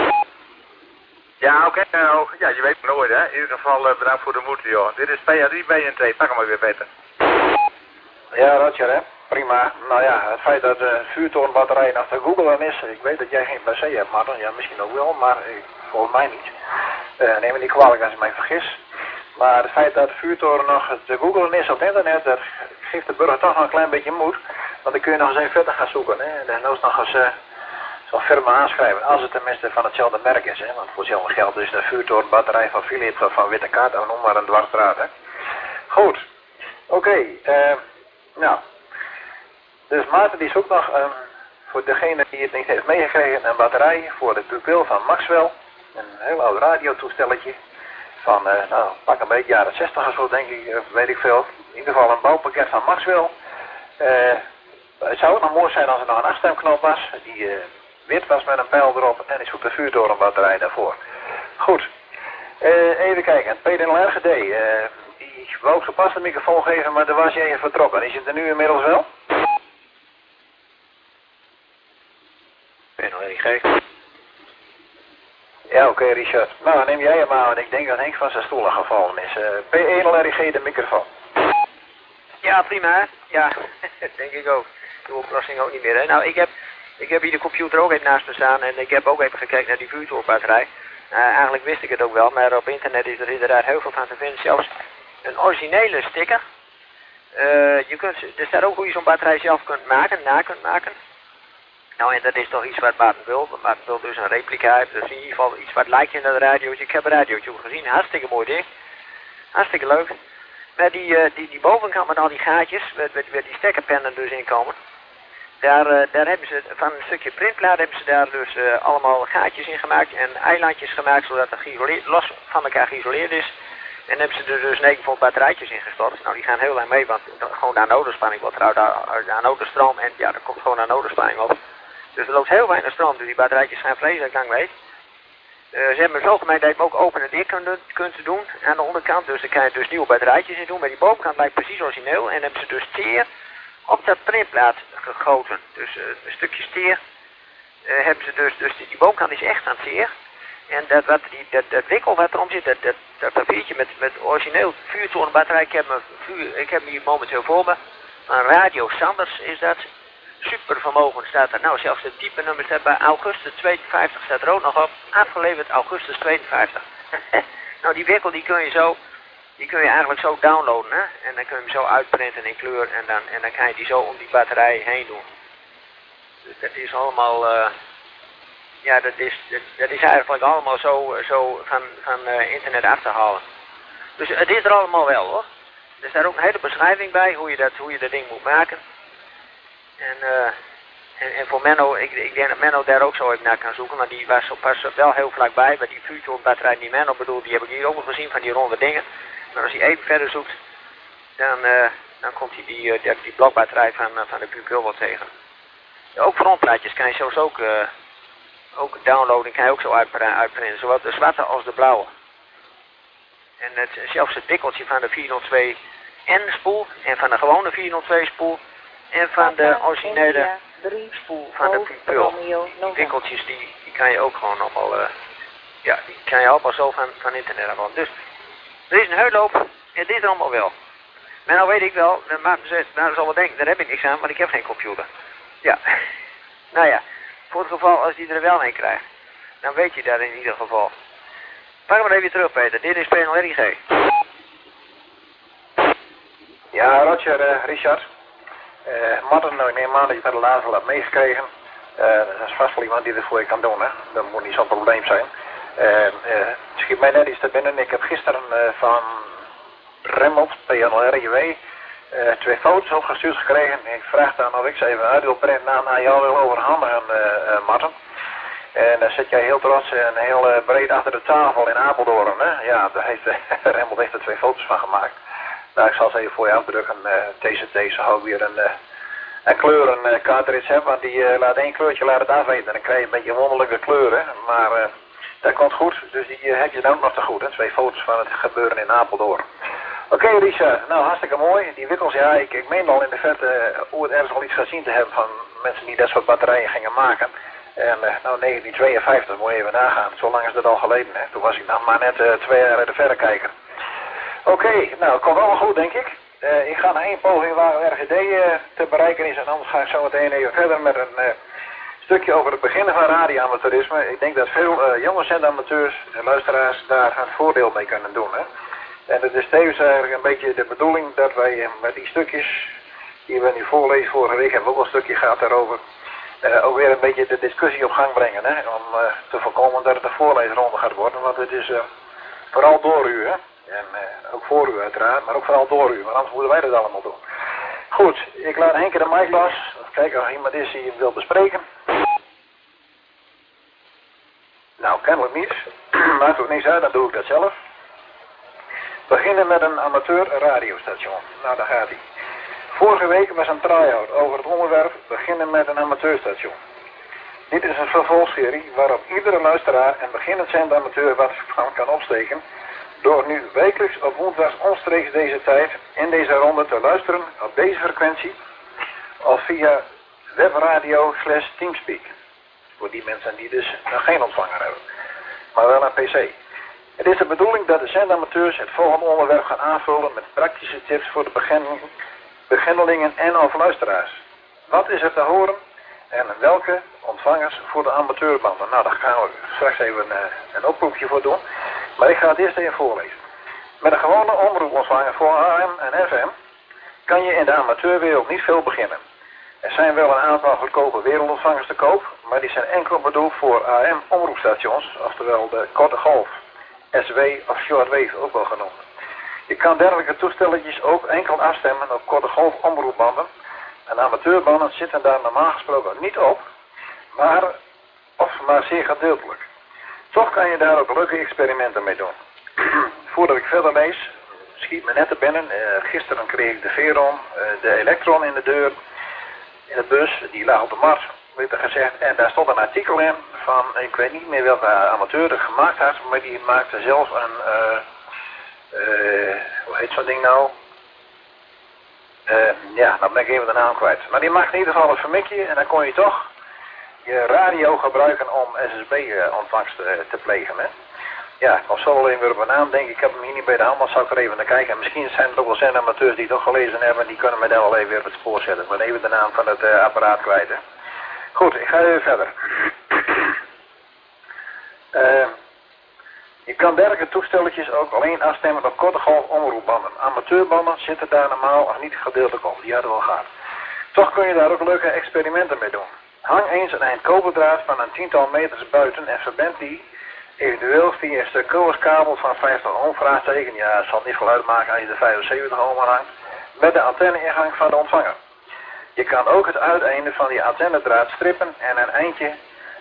Ja, oké. Ja, je weet het nooit, hè. In ieder geval bedankt voor de moed, joh. Dit is PA3 BNT. Pak hem maar weer, Peter. Ja, Roger, hè. Prima. Nou ja, het feit dat de vuurtorenbatterij nog te googlen is, ik weet dat jij geen PC hebt, Martin. Ja, misschien ook wel, maar volgens mij niet. Neem me niet kwalijk als ik mij vergis. Maar het feit dat de vuurtoren nog te googlen is op het internet, dat geeft de burger toch nog een klein beetje moed. Want dan kun je nog eens even verder gaan zoeken, hè. En dan nog eens zo'n firma aanschrijven, als het tenminste van hetzelfde merk is, hè. Want voor hetzelfde geld is de vuurtorenbatterij van Philips of van Witte Kaart, of noem maar een dwarsstraat, hè. Goed. Oké, nou. Dus Maarten die zoekt nog, voor degene die het niet heeft meegekregen, een batterij voor de pupil van Maxwell. Een heel oud radiotoestelletje. Van, nou, pak een beetje jaren 60 of zo, denk ik, weet ik veel. In ieder geval een bouwpakket van Maxwell. Het zou ook nog mooi zijn als er nog een afstemknop was, die wit was met een pijl erop, en ik zoek de vuurtorenbatterij daarvoor. Goed, even kijken, PDLRGD, die wou zo pas de microfoon geven, maar daar was je even vertrokken. Is het er nu inmiddels wel? Ja, oké, Richard. Nou, neem jij hem aan, want ik denk dat Henk van zijn stoel gevallen is. P1 de microfoon. Ja, prima. Ja, denk ik ook. De oplossing ook niet meer, hè. Nou, ik heb hier de computer ook even naast me staan en ik heb ook even gekeken naar die vuurtorenbatterij. Eigenlijk wist ik het ook wel, maar op internet is er inderdaad heel veel van te vinden. Zelfs een originele sticker. Er staat ook hoe je zo'n batterij zelf kunt maken, kunt maken. Nou, en dat is toch iets wat Maarten wil. Maarten wil dus een replica heeft, dus in ieder geval iets wat lijkt in dat radiootje. Ik heb een radiootje ook gezien, hartstikke mooi ding. Hartstikke leuk. Maar die bovenkant met al die gaatjes, waar die stekkerpennen dus in komen. Daar hebben ze van een stukje printplaat hebben ze daar dus allemaal gaatjes in gemaakt en eilandjes gemaakt zodat het los van elkaar geïsoleerd is. En hebben ze er dus 9 volt batterijtjes in gestort. Nou, die gaan heel lang mee, want gewoon de anodespanning wordt eruit, de anodestroom en ja, er komt gewoon anodespanning op. Dus er loopt heel weinig stroom, dus die batterijtjes gaan vreselijk lang mee. Ze hebben zo gemeen dat je hem ook open en dicht kunt doen aan de onderkant. Dus dan kan je dus nieuwe batterijtjes in doen. Maar die bovenkant lijkt precies origineel. En hebben ze dus teer op dat printplaat gegoten. Dus een stukje teer hebben ze dus die bovenkant is echt aan teer. En dat wikkel wat erom zit, dat papiertje met origineel vuurtorenbatterij. Ik heb hem hier momenteel voor me. Een Radio Sanders is dat. Supervermogen staat er. Nou, zelfs het type nummer staat bij Augustus 52 staat er ook nog op. Afgeleverd Augustus 52. Nou, die wikkel die kun je eigenlijk zo downloaden, hè. En dan kun je hem zo uitprinten in kleur en dan kan je die zo om die batterij heen doen. Dus dat is allemaal, ja, dat is eigenlijk allemaal zo van internet af te halen. Dus het is er allemaal wel, hoor. Er staat ook een hele beschrijving bij hoe je dat ding moet maken. En voor Menno, ik denk dat Menno daar ook zo even naar kan zoeken, want die was wel heel vlakbij. Maar die vuurtorenbatterij die Menno bedoelt, die heb ik hier ook nog gezien van die ronde dingen. Maar als hij even verder zoekt, dan komt hij die blokbatterij van de pupil wel tegen. Ja, ook frontplaatjes kan je zelfs ook downloaden, kan je ook zo uitprinten, zowel de zwarte als de blauwe. En zelfs het dikkeltje van de 402N spoel en van de gewone 402 spoel. En van de originele spoel van de pupil. Die winkeltjes die kan je ook gewoon allemaal, ja, die kan je allemaal zo van internet afhalen. Dus er is een heulloop en dit is allemaal wel. Maar nou weet ik wel, maar nou zal wel denken, daar heb ik niks aan, want ik heb geen computer. Ja, nou ja, voor het geval als die er wel een krijgt, dan weet je dat in ieder geval. Pak maar even terug, Peter, dit is P1 RIG. Ja, Roger, Richard. Martin, nou, ik neem aan dat je het de laatste hebt meegekregen. Dat is vast wel iemand die dit voor je kan doen, hè. Dat moet niet zo'n probleem zijn. Het schiet mij net iets te binnen. Ik heb gisteren van Remmelt, PNL-RIW, 2 foto's opgestuurd gekregen. Ik vraag dan of ik ze even uit wil printen naar jou wil overhandigen, Martin. En dan zit jij heel trots en heel breed achter de tafel in Apeldoorn, hè. Ja, daar heeft Remmelt heeft er 2 foto's van gemaakt. Nou, ik zal ze even voor je afdrukken. Deze hou weer een kleuren cartridge hebben, want die laat 1 kleurtje het afweten. Dan krijg je een beetje wonderlijke kleuren, maar dat komt goed. Dus die heb je dan ook nog te goed, hè? 2 foto's van het gebeuren in Apeldoorn. Oké, Richard, nou hartstikke mooi. Die wikkels, ja, ik meen al in de verte ooit ergens al iets gezien te hebben van mensen die dat soort batterijen gingen maken. En nou 1952, moet je even nagaan. Zo lang is dat al geleden, hè? Toen was ik nog maar net 2 jaar de verrekijker. Oké, nou, het komt wel goed, denk ik. Ik ga naar 1 poging waar RGD te bereiken is en anders ga ik zo meteen even verder met een stukje over het beginnen van radioamateurisme. Ik denk dat veel jonge zendamateurs en luisteraars daar een voordeel mee kunnen doen, hè. En het is tevens eigenlijk een beetje de bedoeling dat wij met die stukjes die we nu voorlezen, vorige week hebben we ook een stukje gehad daarover, ook weer een beetje de discussie op gang brengen, hè. Om te voorkomen dat het een voorleesronde gaat worden, want het is vooral door u, hè. En ook voor u uiteraard, maar ook vooral door u, want anders moeten wij dat allemaal doen. Goed, ik laat Henk de mic los. Kijken of er iemand is die hem wil bespreken. Nou, kennelijk niet. Maakt ook niks uit, dan doe ik dat zelf. We beginnen met een amateur radiostation. Nou, daar gaat hij. Vorige week was een try-out over het onderwerp beginnen met een amateurstation. Dit is een vervolgserie waarop iedere luisteraar en beginnend zendamateur wat van kan opsteken door nu wekelijks op woensdag omstreeks deze tijd in deze ronde te luisteren op deze frequentie of via webradio/Teamspeak. Voor die mensen die dus nog geen ontvanger hebben. maar wel een PC. Het is de bedoeling dat de zendamateurs het volgende onderwerp gaan aanvullen met praktische tips voor de beginnelingen en of luisteraars. Wat is er te horen en welke ontvangers voor de amateurbanden? Nou, daar gaan we straks even een oproepje voor doen. Maar ik ga het eerst even voorlezen. Met een gewone omroepontvanger voor AM en FM kan je in de amateurwereld niet veel beginnen. Er zijn wel een aantal goedkope wereldontvangers te koop, maar die zijn enkel bedoeld voor AM-omroepstations, oftewel de korte golf, SW of shortwave ook wel genoemd. Je kan dergelijke toestelletjes ook enkel afstemmen op korte golf omroepbanden. En amateurbanden zitten daar normaal gesproken niet op, maar zeer gedeeltelijk. Toch kan je daar ook leuke experimenten mee doen. Voordat ik verder lees, schiet me net te binnen. Gisteren kreeg ik de Veron, de Elektron in de deur, in de bus, die lag op de markt, werd er gezegd. En daar stond een artikel in van, ik weet niet meer welke amateur het gemaakt had, maar die maakte zelf een, hoe heet zo'n ding nou? Ja, dan ben ik even de naam kwijt. Maar die maakt in ieder geval een vermikje en dan kon je toch je radio gebruiken om SSB-ontvangst te plegen. Hè? Ja, ik was zo alleen weer op een naam, denk ik. Ik heb hem hier niet bij de hand, maar zou ik er even naar kijken. En misschien zijn er ook wel zendamateurs die het toch gelezen hebben, die kunnen mij daar wel even weer op het spoor zetten. Ik ben even de naam van het apparaat kwijt. Hè? Goed, ik ga even verder. Je kan dergelijke toestelletjes ook alleen afstemmen op korte golf omroepbanden. Amateurbanden zitten daar normaal niet gedeeltelijk op, die hadden we al gehad. Toch kun je daar ook leuke experimenten mee doen. Hang eens een eind koperdraad van een 10-tal meters buiten en verbind die eventueel via een stuk koperskabel van 50 ohm, vraagteken, ja, het zal niet veel uitmaken als je de 75 ohm hangt, met de antenne-ingang van de ontvanger. Je kan ook het uiteinde van die antennedraad strippen en een eindje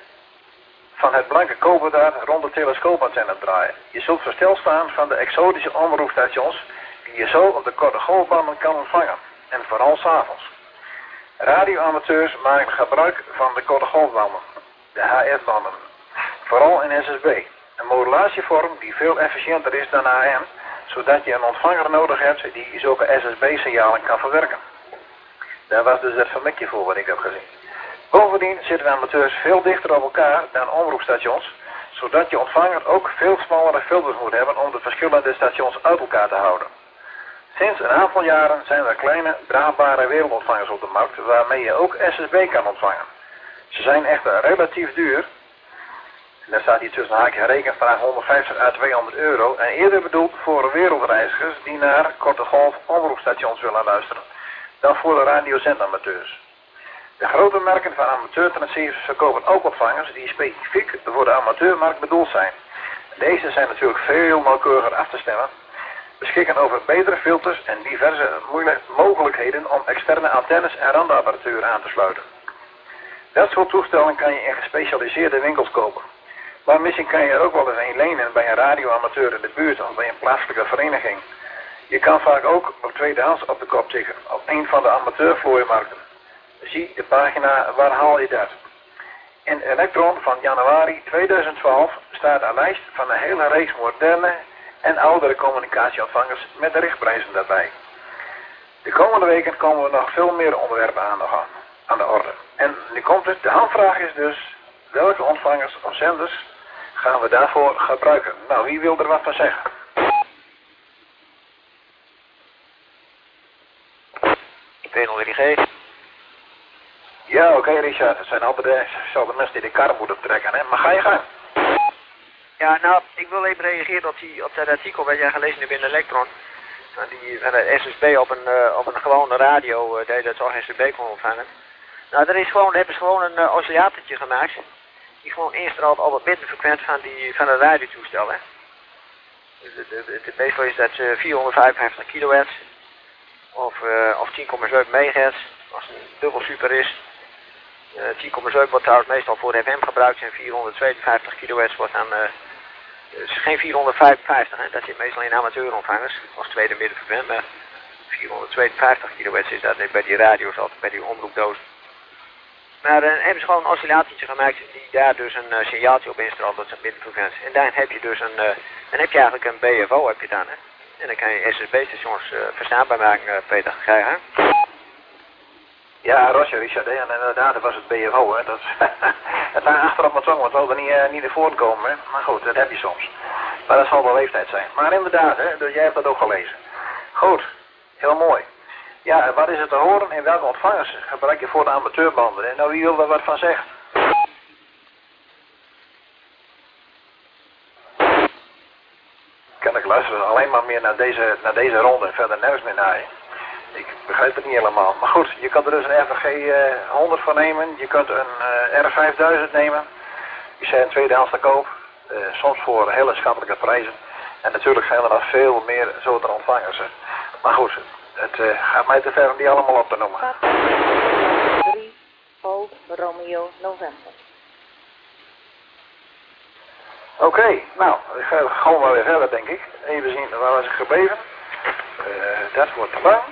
van het blanke koperdraad rond de telescoopantenne draaien. Je zult versteld staan van de exotische omroepstations die je zo op de korte golfbanden kan ontvangen. En vooral 's avonds. Radioamateurs maken gebruik van de korte golfbanden, de HF-banden. Vooral in SSB. Een modulatievorm die veel efficiënter is dan AM, zodat je een ontvanger nodig hebt die zulke SSB-signalen kan verwerken. Daar was dus het vermikje voor wat ik heb gezien. Bovendien zitten amateurs veel dichter op elkaar dan omroepstations, zodat je ontvanger ook veel smallere filters moet hebben om de verschillende stations uit elkaar te houden. Sinds een aantal jaren zijn er kleine, draagbare wereldontvangers op de markt, waarmee je ook SSB kan ontvangen. Ze zijn echter relatief duur. Daar staat hier tussen haakjes rekenvraag 150 à 200 euro en eerder bedoeld voor wereldreizigers die naar korte golf omroepstations willen luisteren, dan voor de radiozendamateurs. De grote merken van amateurtransceivers verkopen ook ontvangers die specifiek voor de amateurmarkt bedoeld zijn. Deze zijn natuurlijk veel nauwkeuriger af te stemmen, beschikken over betere filters en diverse mogelijkheden om externe antennes en randapparatuur aan te sluiten. Dat soort toestellen kan je in gespecialiseerde winkels kopen. Maar misschien kan je er ook wel eens een lenen bij een radioamateur in de buurt of bij een plaatselijke vereniging. Je kan vaak ook op tweedehands op de kop tikken, op een van de amateurvlooimarkten. Zie de pagina Waar haal je dat? In Elektron van januari 2012 staat een lijst van een hele reeks moderne en oudere communicatieontvangers met de richtprijzen daarbij. De komende weken komen we nog veel meer onderwerpen aan de orde. En nu komt het, de handvraag is dus, welke ontvangers of zenders gaan we daarvoor gebruiken? Nou, wie wil er wat van zeggen? P0 Ja, oké, Richard. Het zijn altijd dezelfde mensen die de kar moeten trekken, hè? Maar ga je gang. Ja, nou, ik wil even reageren op dat artikel wat jij gelezen hebt in Elektron. Van de SSB op een gewone radio, dat je dat zo SSB kon ontvangen. Nou, daar hebben ze gewoon een oscillatortje gemaakt. Die gewoon instraalt al wat bitterfrequent van het radiotoestel, hè. Dus meestal is dat 455 kilohertz of 10,7 megahertz, als het dubbel super is. 10,7 wordt trouwens meestal voor de FM gebruikt en 452 kilohertz wordt dan, dus geen 455, hè. Dat zit meestal in amateurontvangers, als tweede middenfrequent, maar 452 kilohertz is dat bij die radio's altijd, bij die omroepdozen. Maar dan hebben ze gewoon een oscillatortje gemaakt die daar dus een signaaltje op instraalt, dat is een middenfrequentie. En dan heb je dus dan heb je eigenlijk een BFO heb je dan, hè. En dan kan je SSB-stations verstaanbaar maken, Peter. Ga je gang? Ja, Roger, Richard, en inderdaad, dat was het BFO, hè. Dat Het lag achter op mijn tong, want we wilden niet ervoor komen. Hè? Maar goed, dat heb je soms. Maar dat zal wel leeftijd zijn. Maar inderdaad, hè, dus jij hebt dat ook gelezen. Goed, heel mooi. Ja, wat is het te horen en welke ontvangers gebruik je voor de amateurbanden? En nou, wie wil daar wat van zeggen? Ik luister alleen maar meer naar deze ronde en verder nergens meer naar je. Ik begrijp het niet helemaal. Maar goed, je kunt er dus een RVG 100 voor nemen. Je kunt een R5000 nemen. Die zijn tweedehands te koop. Soms voor hele schappelijke prijzen. En natuurlijk zijn er nog veel meer soorten ontvangers. Maar goed, het gaat mij te ver om die allemaal op te noemen. 3, Hoog, Romeo, November. Oké, nou, ik ga gewoon maar weer verder, denk ik. Even zien, waar was ik gebleven? Dat wordt te lang.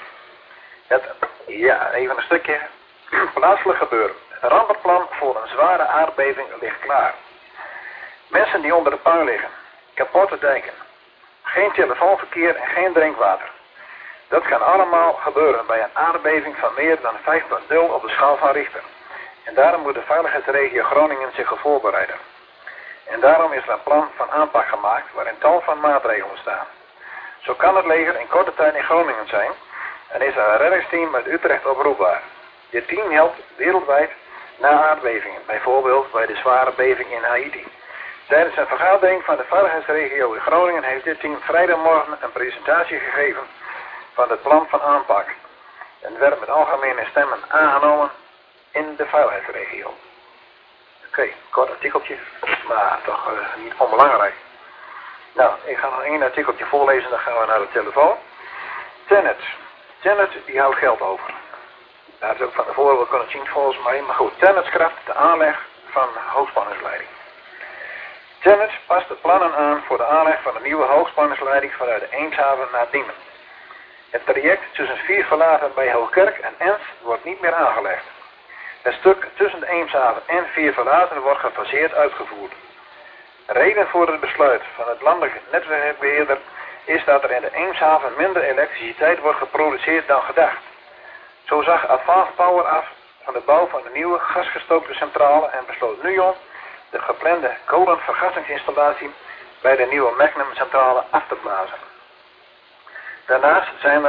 Ja, even een stukje plaatselijk gebeuren. Het rampenplan voor een zware aardbeving ligt klaar. Mensen die onder de puin liggen. Kapotte dijken. Geen telefoonverkeer en geen drinkwater. Dat kan allemaal gebeuren bij een aardbeving van meer dan 5,0 op de schaal van Richter. En daarom moet de veiligheidsregio Groningen zich op voorbereiden. En daarom is er een plan van aanpak gemaakt waarin tal van maatregelen staan. Zo kan het leger in korte tijd in Groningen zijn en is er een reddingsteam uit Utrecht oproepbaar. Dit team helpt wereldwijd na aardbevingen, bijvoorbeeld bij de zware beving in Haiti. Tijdens een vergadering van de veiligheidsregio in Groningen heeft dit team vrijdagmorgen een presentatie gegeven van het plan van aanpak. En werd met algemene stemmen aangenomen in de veiligheidsregio. Oké, kort artikeltje, maar toch niet onbelangrijk. Nou, ik ga nog één artikeltje voorlezen, dan gaan we naar de telefoon. Tennet. Tennet die houdt geld over. Dat heb ik ook van tevoren wel kunnen zien volgens mij. Maar goed, Tennet schrapt de aanleg van hoogspanningsleiding. Tennet past de plannen aan voor de aanleg van een nieuwe hoogspanningsleiding vanuit de Eemshaven naar Diemen. Het traject tussen Vierverlaten bij Hoogkerk en Ens wordt niet meer aangelegd. Het stuk tussen de Eemshaven en Vierverlaten wordt gefaseerd uitgevoerd. Reden voor het besluit van het landelijke netwerkbeheerder is dat er in de Eemshaven minder elektriciteit wordt geproduceerd dan gedacht. Zo zag Advance Power af van de bouw van de nieuwe gasgestookte centrale en besloot Nuon de geplande kolenvergassingsinstallatie bij de nieuwe Magnum centrale af te blazen. Daarnaast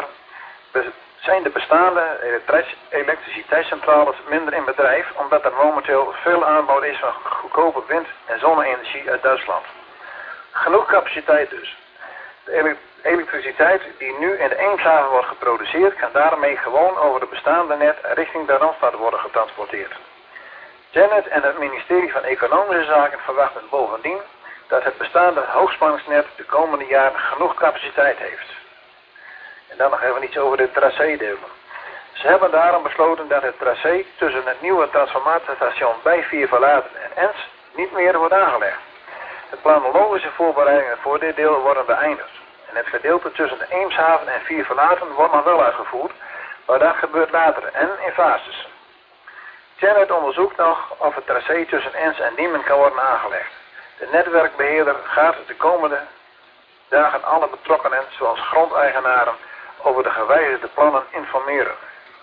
zijn de bestaande elektriciteitscentrales minder in bedrijf, omdat er momenteel veel aanbod is van goedkope wind- en zonne-energie uit Duitsland. Genoeg capaciteit dus. De elektriciteit die nu in de Eemshaven wordt geproduceerd, kan daarmee gewoon over de bestaande net richting de Randstad worden getransporteerd. Tennet en het ministerie van Economische Zaken verwachten bovendien dat het bestaande hoogspanningsnet de komende jaren genoeg capaciteit heeft. En dan nog even iets over de tracé-delen. Ze hebben daarom besloten dat het tracé tussen het nieuwe transformatiestation bij Vierverlaten en Ens niet meer wordt aangelegd. De planologische voorbereidingen voor dit deel worden beëindigd. En het gedeelte tussen de Eemshaven en Vierverlaten wordt nog wel uitgevoerd, maar dat gebeurt later en in fases. Tennet onderzoekt nog of het tracé tussen Ens en Diemen kan worden aangelegd. De netwerkbeheerder gaat de komende dagen alle betrokkenen, zoals grondeigenaren, over de gewijzigde plannen informeren.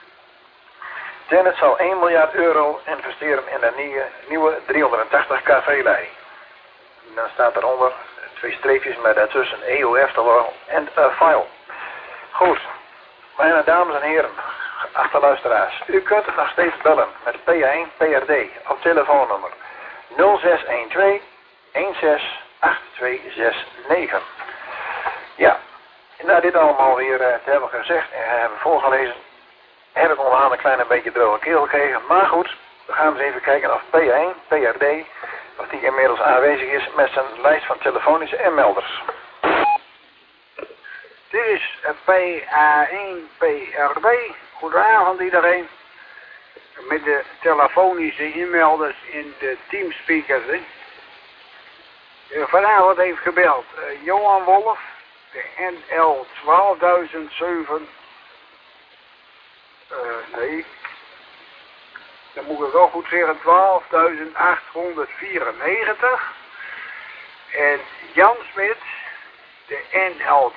Tennet zal 1 miljard euro investeren in de nieuwe 380 kV-lijn. Dan staat eronder 2 streepjes met daartussen EOF en file. Goed, mijn dames en heren, geachte luisteraars, u kunt nog steeds bellen met PA1 PRD op telefoonnummer 0612 168269. Ja, na dit allemaal weer te hebben gezegd en hebben voorgelezen, heb ik onderaan een klein beetje droge keel gekregen. Maar goed, we gaan eens even kijken of PA1 PRD, of die inmiddels aanwezig is met zijn lijst van telefonische inmelders. Dit is PA1 PRD. Goedenavond iedereen. Met de telefonische inmelders in de teamspeakers. Vanavond heeft gebeld Johan Wolf, de NL 12007. Nee. Dan moet ik wel goed zeggen 12.894. En Jan Smit, de NL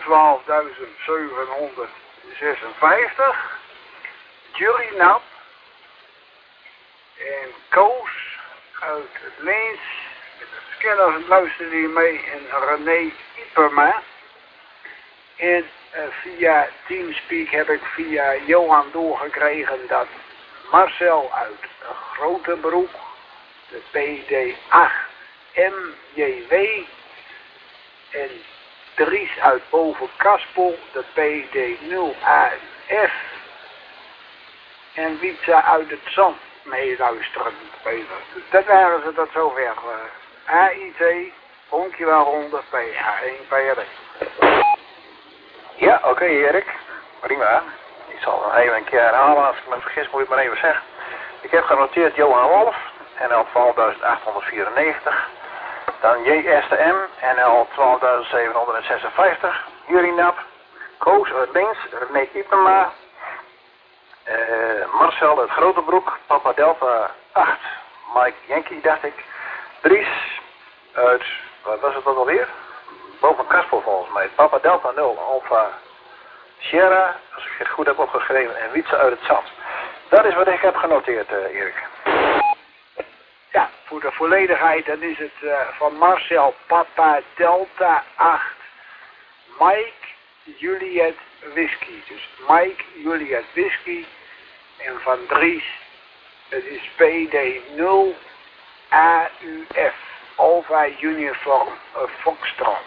12756. Jury Nap. En Koos uit het Leens. Met de scanners luisterde hij mee en René Iperma. En via Teamspeak heb ik via Johan doorgekregen dat Marcel uit Grotebroek, de PD8MJW en Dries uit Bovenkaspel, de PD0AF en Wietse uit het Zand meeluisteren. Dus dat waren ze tot zover. AIT, dankjewel ronde PA1 PRD. Ja, oké Erik. Prima. Ik zal nog even een keer herhalen. Als ik me vergis moet je het maar even zeggen. Ik heb genoteerd Johan Wolf, NL 12.894. Dan JSTM, NL 12.756. Jurie Nap. Koos uit Links, René Ipema. Marcel uit Grotebroek. Papa Delta 8. Mike Yankee dacht ik. Dries uit, wat was het dat alweer? Boven Kaspel volgens mij. Papa Delta 0, Alpha Sierra, als ik het goed heb opgeschreven, en Wietse uit het Zand. Dat is wat ik heb genoteerd, Erik. Ja, voor de volledigheid, dan is het van Marcel Papa Delta 8, Mike Juliet Whisky. Dus Mike Juliet Whisky. En van Dries, het is PD0 AUF, Alpha Uniform Foxtrot.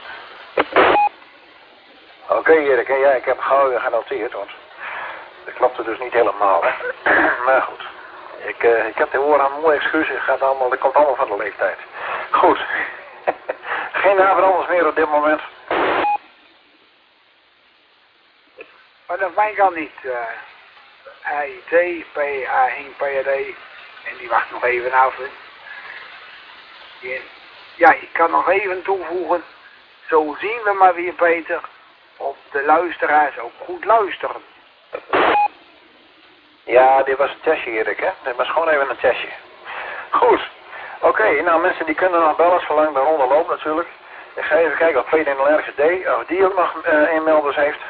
Oké Erik, ja, ik heb gauw genoteerd, want dat klopte dus niet helemaal, hè. Maar goed, ik heb de woorden een mooi excuus, dat komt allemaal van de leeftijd. Goed, geen naveranders meer op dit moment. Maar dat wij kan niet. AIT, PA1, PRD, en die wacht nog even af. Ja, ik kan nog even toevoegen, zo zien we maar weer Peter, of de luisteraars ook goed luisteren. Ja, dit was een testje Erik, hè. Dit was gewoon even een testje. Goed, oké, nou mensen die kunnen nog bellen, zolang de ronde loopt natuurlijk. Ik ga even kijken of PD0RGD, of die ook nog inmelders heeft.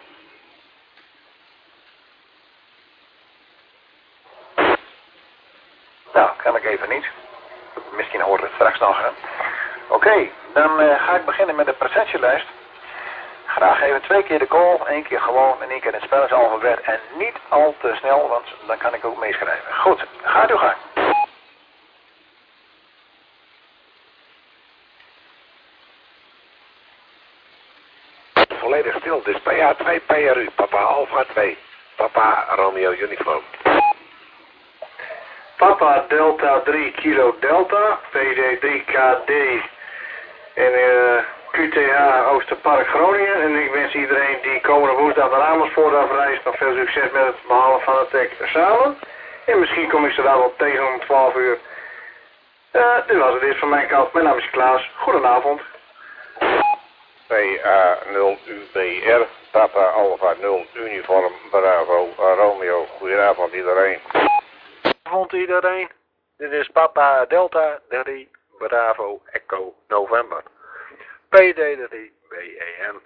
Nou, kan ik even niet. Misschien hoort het straks nog, hè. Oké, dan ga ik beginnen met de presentielijst. Graag even 2 keer de call, 1 keer gewoon en 1 keer het spelletjesalfabet en niet al te snel, want dan kan ik ook meeschrijven. Goed, gaat uw gang. Volledig stil, dus PA2 PRU, Papa Alpha 2, Papa Romeo Uniform. Papa Delta 3 Kilo Delta, PD 3KD en QTH Oosterpark Groningen. En ik wens iedereen die komende woensdag naar Amersfoort afreist nog veel succes met het behalen van het examen. En misschien kom ik ze daar wel tegen om 12 uur. Dit was het eerst van mijn kant. Mijn naam is Klaas. Goedenavond. PA0UBR, Papa Alpha 0 Uniform Bravo Romeo. Goedenavond iedereen. Goedenavond iedereen. Dit is Papa Delta 3 Bravo Echo November. PD3 BEN.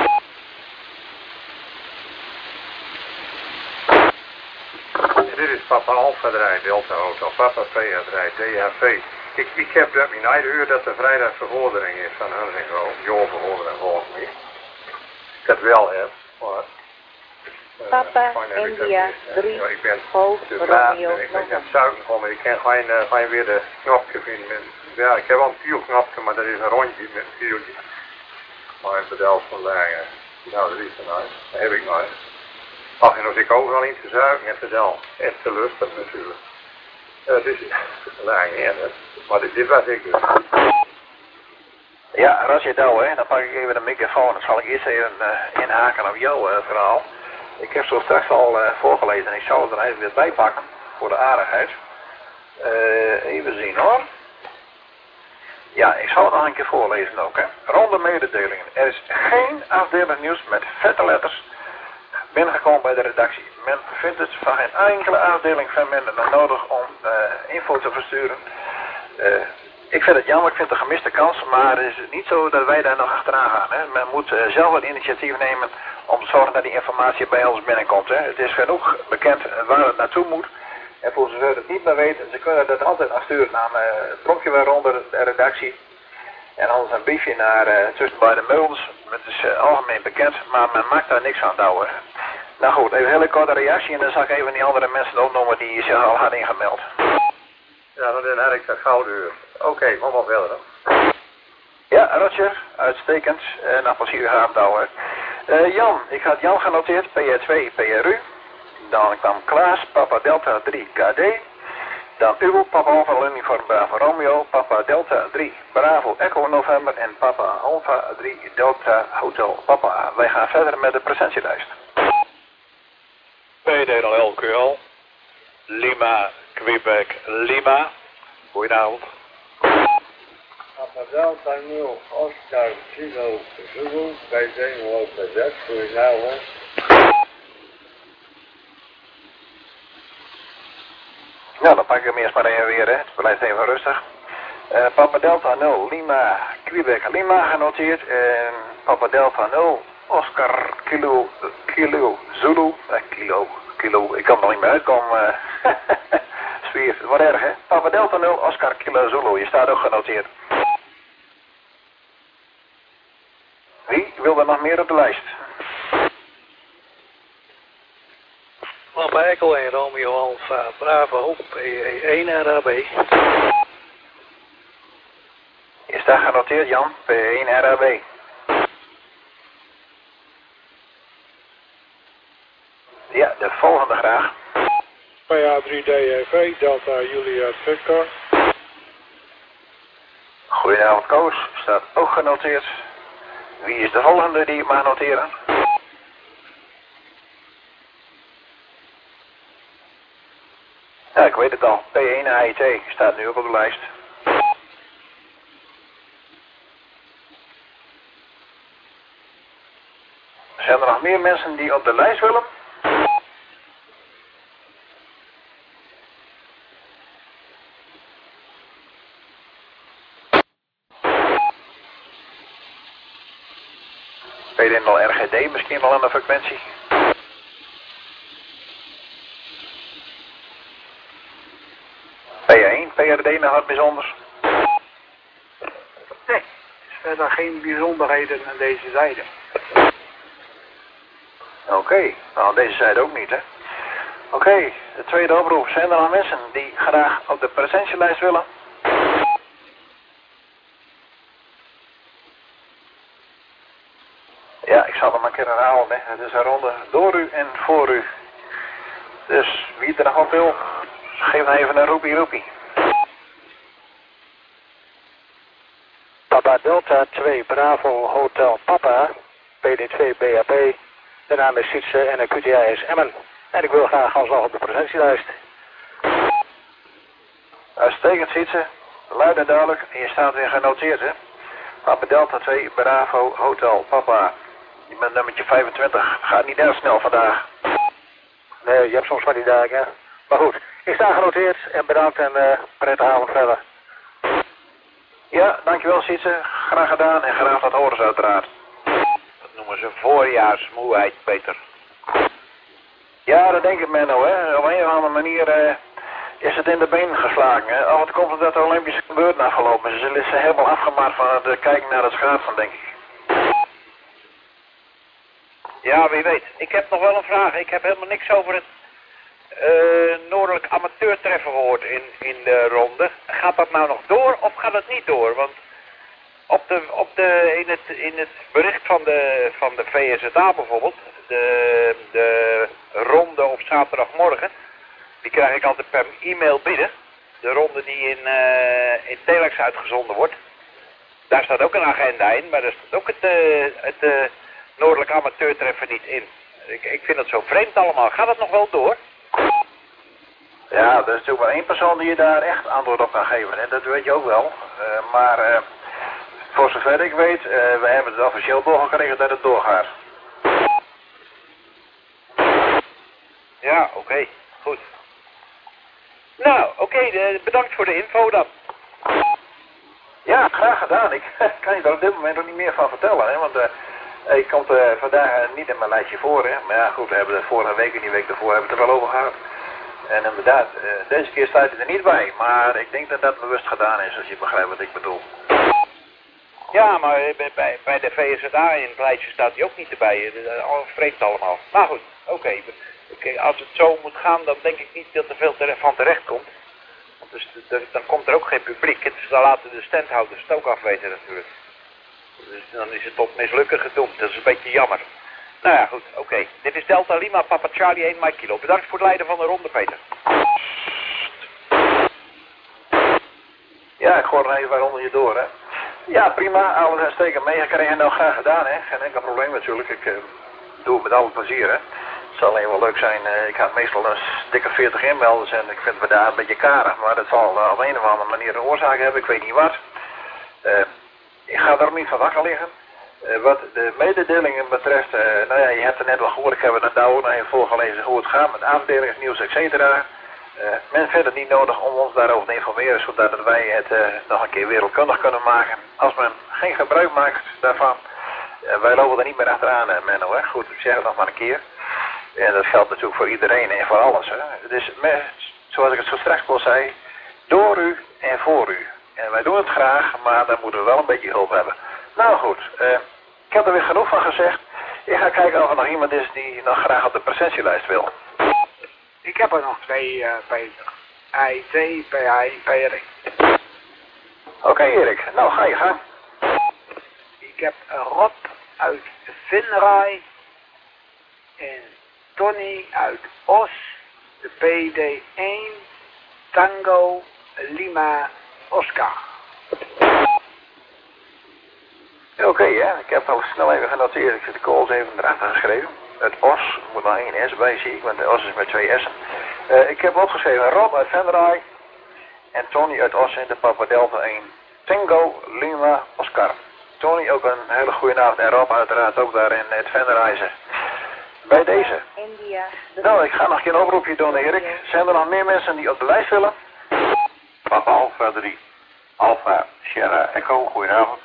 Dit is Papa Alpha 3 Delta Auto, Papa PA3 DHV. Ik heb dat niet uitgehoord dat de vrijdag vergadering is van Hunsingo. Joorvergadering volgens mij. Ik het wel heb, maar... Papa India 3 Golf Romeo Ik ben aan het zoeken komen, ik kan geen weer de knopje vinden. Ja, ik heb wel een vuurknopje, maar dat is een rondje met een vuurtje. Maar in bedel vandaag, nou dat is er nou, dat heb ik nou. Ach, en als ik overal in te zuigen en te del, en te lusten natuurlijk. Dus, vandaag niet, maar dit was ik dus. Ja, Roger Douwe, hè. Dan pak ik even de microfoon. Dan zal ik eerst even inhaken op jouw verhaal. Ik heb zo straks al voorgelezen en ik zal het er even weer bij pakken voor de aardigheid. Even zien hoor. Ja, ik zal het nog een keer voorlezen ook. Hè. Ronde mededelingen. Er is geen afdeling nieuws met vette letters binnengekomen bij de redactie. Men vindt het van geen enkele afdeling van minder dan nodig om info te versturen. Ik vind het jammer, ik vind het een gemiste kans, maar het is niet zo dat wij daar nog achteraan gaan. Hè. Men moet zelf het initiatief nemen om te zorgen dat die informatie bij ons binnenkomt. Hè. Het is genoeg bekend waar het naartoe moet. En voor zover het niet meer weten, ze kunnen dat altijd afsturen naar het pronkje weer onder de redactie. En anders een briefje naar tussen bij de meubels. Het is algemeen bekend, maar men maakt daar niks aan douwen. Nou goed, even een hele korte reactie en dan zal ik even die andere mensen opnoemen die zich al hadden ingemeld. Ja, dan heb ik dat gouden uur. Oké, kom maar verder dan. Ja, Roger, uitstekend. Nou, plezier gaan douwen. Jan, ik had Jan genoteerd, PR2, PRU. Dan kwam Klaas, Papa Delta 3 KD. Dan Ugo, Papa Alpha Uniform Bravo Romeo, Papa Delta 3 Bravo Echo November en Papa Alpha 3 Delta Hotel Papa. Wij gaan verder met de presentielijst. PDLL QL, Lima, Quebec, Lima. Goedenavond. Papa Delta 0, Oscar, Kilo, Zulu, bij Zeelopen Z. Goedenavond. Nou, dan pak ik hem eerst maar even weer, hè. Het blijft even rustig. Papa Delta 0, Lima, Quebec, Lima genoteerd. En Papa Delta 0, Oscar, Kilo, Zulu. Kilo, ik kan er nog niet meer uitkomen. Sfeer, wat erg, hè. Papa Delta 0, Oscar, Kilo, Zulu. Je staat ook genoteerd. Wie wil er nog meer op de lijst? Papa Echo en Romeo Alpha Bravo PE1 RAB. Je staat genoteerd, Jan, P1 RAB. Ja, de volgende graag. PA3DFV, Delta Julia Victor. Goedenavond, Koos. Staat ook genoteerd. Wie is de volgende die mag noteren? Ja, ik weet het al. P1 AIT staat nu ook op de lijst. Zijn er nog meer mensen die op de lijst willen? PDNL RGD misschien wel aan de frequentie? PA1, PRD nog wat bijzonders? Nee, er is verder geen bijzonderheden aan deze zijde. Oké, nou aan deze zijde ook niet, hè? Oké, de tweede oproep. Zijn er nog mensen die graag op de presentielijst willen? Ja, ik zal hem een keer herhalen, hè. Het is een ronde door u en voor u. Dus wie er nog op wil, geef dan even een roepie. Papa Delta 2 Bravo Hotel Papa, PD2 BAP. De naam is Sietse en de QTA is Emmen. En ik wil graag alsnog op de presentielijst. Uitstekend, Sietse. Luid en duidelijk. En je staat weer genoteerd, hè. Papa Delta 2 Bravo Hotel Papa. Je bent nummertje 25. Gaat niet erg snel vandaag. Nee, je hebt soms maar die dagen, hè. Maar goed, ik sta genoteerd en bedankt en prettige avond verder. Ja, dankjewel Sietse. Graag gedaan en graag tot horens uiteraard. Dat noemen ze voorjaarsmoeheid, Peter. Ja, dat denk ik, Menno, hè. Op een of andere manier is het in de benen geslagen, hè. Wat komt het dat de Olympische gebeurten afgelopen is. Ze is helemaal afgemaakt van het kijken naar het schaatsen, denk ik. Ja, wie weet. Ik heb nog wel een vraag. Ik heb helemaal niks over het Noordelijk Amateurtreffen gehoord in de ronde. Gaat dat nou nog door of gaat het niet door? Want in het bericht van de VSA bijvoorbeeld, de ronde op zaterdagmorgen, die krijg ik altijd per e-mail binnen. De ronde die in telex uitgezonden wordt. Daar staat ook een agenda in, maar daar staat ook het Noordelijk Amateurtreffen niet in. Ik vind het zo vreemd allemaal. Gaat het nog wel door? Ja, er is natuurlijk maar één persoon die je daar echt antwoord op kan geven. En dat weet je ook wel. Maar voor zover ik weet, we hebben het officieel doorgekregen dat het doorgaat. Ja, oké. Goed. Nou, oké, bedankt voor de info dan. Ja, graag gedaan. Ik kan je er op dit moment nog niet meer van vertellen. Hè? Want ik komt vandaag niet in mijn lijstje voor. Hè? Maar ja, goed, we hebben de vorige week en die week daarvoor hebben we het er wel over gehad. En inderdaad, deze keer staat hij er niet bij, maar ik denk dat dat bewust gedaan is, als je begrijpt wat ik bedoel. Ja, maar bij de VSA in het lijstje staat hij ook niet erbij. Vreemd allemaal. Maar goed, oké. Als het zo moet gaan, dan denk ik niet dat er veel van terecht komt. Want dus, dan komt er ook geen publiek. Dus dan laten de standhouders het ook afweten natuurlijk. Dus dan is het tot mislukken gedoemd. Dat is een beetje jammer. Nou ja, goed, oké. Dit is Delta Lima, Papa Charlie 1 Mike Kilo. Bedankt voor het leiden van de ronde, Peter. Ja, ik hoor er even waaronder je door, hè. Ja, prima. Alles uitstekend meegekregen. Nou, graag gedaan, hè. Geen enkel probleem natuurlijk. Ik doe het met alle plezier, hè. Het zal alleen wel leuk zijn. Ik had meestal een dikke 40 inmelders en ik vind we daar een beetje karig. Maar dat zal op een of andere manier een oorzaak hebben. Ik weet niet wat. Ik ga er ook niet van wakker liggen. Wat de mededelingen betreft, nou ja, je hebt er net wel gehoord. Ik heb het net ook nog even voorgelezen hoe het gaat met afdelingsnieuws, et cetera. Men vindt het niet nodig om ons daarover te informeren, zodat wij het nog een keer wereldkundig kunnen maken. Als men geen gebruik maakt daarvan, wij lopen er niet meer achteraan, Menno. Hè? Goed, ik zeg het nog maar een keer. En dat geldt natuurlijk voor iedereen en voor alles. Hè? Het is, zoals ik het zo straks al zei, door u en voor u. En wij doen het graag, maar dan moeten we wel een beetje hulp hebben. Nou goed, ik heb er weer genoeg van gezegd. Ik ga kijken of er nog iemand is die nog graag op de presentielijst wil. Ik heb er nog twee, Peter. IT, PI, Erik. Oké, Erik. Nou, ga je gang. Ik heb Rob uit Vinrij en Tony uit Os, de PD1, Tango, Lima, Oscar. Oké, ja. Ik heb al snel even genoteerd. Ik heb de calls even erachter geschreven. Het OS, er moet nog één S bij, zie ik, want de OS is met 2 S'en. Ik heb opgeschreven Rob uit Venray en Tony uit Os in de Papa Delta 1. Tango, Lima, Oscar. Tony, ook een hele goede avond en Rob uiteraard ook daar in het Venraizen. Bij deze. India. Nou, ik ga nog een keer een oproepje doen, Erik. Zijn er nog meer mensen die op de lijst willen? Papa Alpha 3. Alpha Sierra Echo, goedenavond.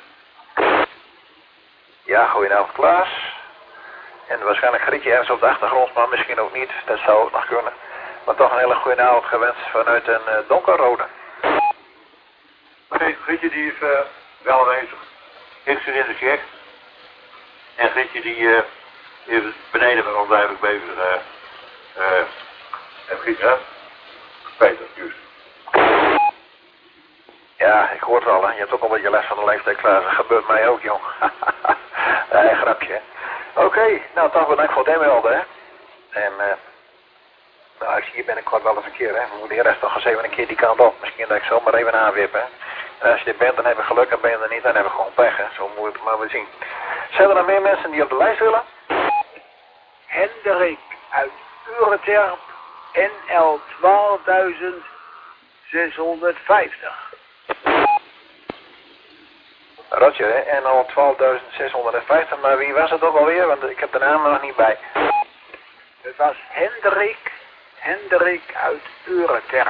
Ja, goedenavond Klaas. En waarschijnlijk Grietje ergens op de achtergrond, maar misschien ook niet. Dat zou ook nog kunnen. Maar toch een hele goede avond gewenst vanuit een donkerrode. Grietje die is wel aanwezig. Heeft in de check. En Grietje die is beneden bij ons eigenlijk bezig. En Grietje, hè? Peter, juist. Ja, ik hoor het al, hè. Je hebt ook al een beetje les van de leeftijd, Klaas. Dat gebeurt mij ook, jong. Ja, grapje. Oké, nou toch bedankt voor het inmelden, hè. En nou, ik zie je binnenkort wel eens een keer, hè. We moeten de rest toch eens even een keer die kant op. Misschien dat ik zo maar even aanwip, hè. En als je er bent, dan hebben we geluk, en ben je er niet, dan hebben we gewoon pech, hè. Zo moet het maar weer zien. Zijn er nog meer mensen die op de lijst willen? Hendrik uit Ureterp, NL 12.650. Roger, hè? En al 12.650, maar wie was het ook alweer? Want ik heb de naam er nog niet bij. Het was Hendrik uit Ureterp.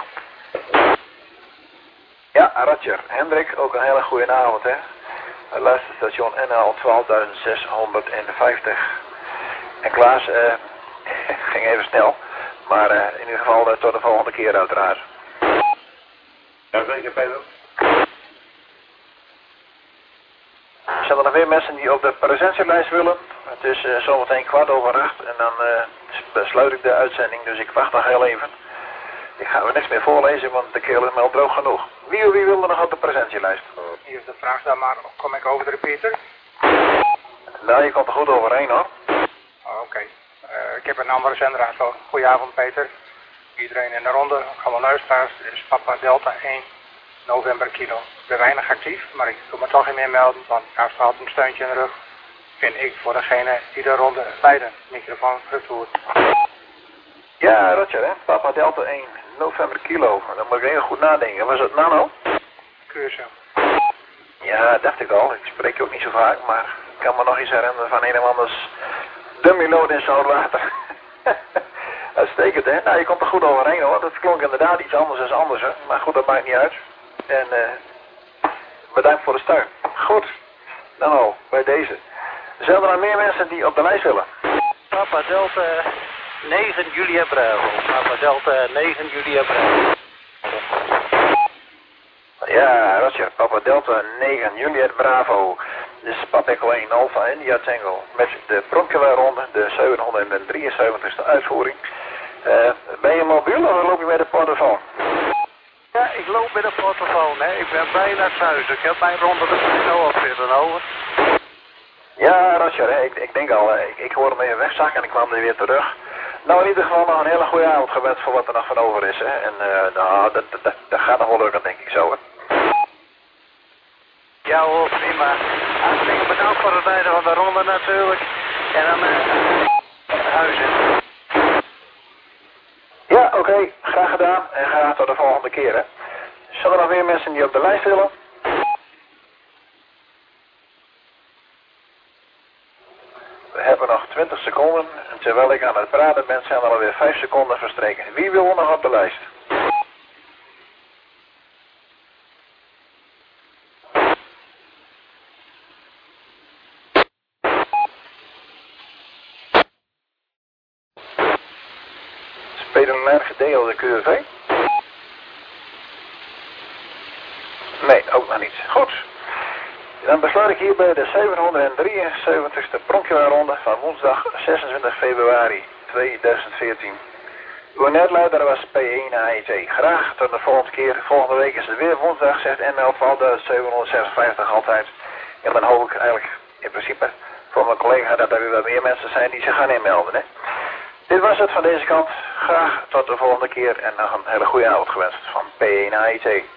Ja, Roger. Hendrik, ook een hele goede avond, hè. Het luisterstation NL 12.650. En Klaas, ging even snel, maar in ieder geval tot de volgende keer uiteraard. Ja, zeker Peter. Zijn er nog weer mensen die op de presentielijst willen? Het is zometeen 7:15 en dan besluit ik de uitzending, dus ik wacht nog heel even. Ik ga er niks meer voorlezen, want de keel is me al droog genoeg. Wie wil er nog op de presentielijst? Hier is de vraag dan maar, kom ik over de Peter? Nou, je komt er goed overheen, hoor. Oké. Ik heb een andere zender aan. Goedenavond Peter. Iedereen in de ronde, allemaal luisteraars. Dit is Papa Delta 1, November Kilo. Ik ben weinig actief, maar ik wil me toch in melden, want als er altijd een steuntje in de rug, vind ik voor degene die de ronde leiden, microfoon vervoert. Ja, Roger, hè. Papa Delta 1, November Kilo. Dan moet ik heel goed nadenken. Was het Nano? Cursus. Ja, dacht ik al. Ik spreek je ook niet zo vaak, maar ik kan me nog iets herinneren van een of anders dummy load in zoutwater. Uitstekend, hè? Nou, je komt er goed overheen, hoor. Dat klonk inderdaad iets anders dan anders, hè. Maar goed, dat maakt niet uit. En bedankt voor de steun. Goed. Nou, bij deze. Zijn er nog meer mensen die op de lijst willen? Papa Delta 9 Julia Bravo. Papa Delta 9 Julia Bravo. Ja, Roger, Papa Delta 9 Juliet Bravo. Dit is Papa Echo 1 Alpha India Tango met de Pronkelaarronde, de 773e uitvoering. Ben je mobiel of loop je met de portofoon? Ja, ik loop met de portofoon, hè. Ik ben bijna thuis. Ik heb mijn ronde er zo op zitten, over. Ja, Roger, hè. Ik denk al, ik hoorde hem even wegzakken en ik kwam er weer terug. Nou, in ieder geval nog een hele goede avond gewenst voor wat er nog van over is, hè. En nou, dat gaat nog wel lukken, denk ik zo, hè. Ja hoor, prima. Hartstikke bedankt voor het rijden van de ronde natuurlijk. En dan huizen. Ja, oké. Graag gedaan. En graag tot de volgende keer, hè. Zullen er nog meer mensen die op de lijst willen? We hebben nog 20 seconden. En terwijl ik aan het praten ben, zijn er alweer 5 seconden verstreken. Wie wil er nog op de lijst? Spelen een gedeelde QV? Nee, ook nog niet. Goed. Dan besluit ik hierbij de 773e Pronkelaarronde van woensdag 26 februari 2014. Uw netleider was P1 AET. Graag tot de volgende keer. Volgende week is het weer woensdag, zegt NL 756 altijd. En dan hoop ik eigenlijk in principe voor mijn collega dat er weer wat meer mensen zijn die zich gaan inmelden. Hè? Dit was het van deze kant. Graag tot de volgende keer en nog een hele goede avond gewenst van P1 AET.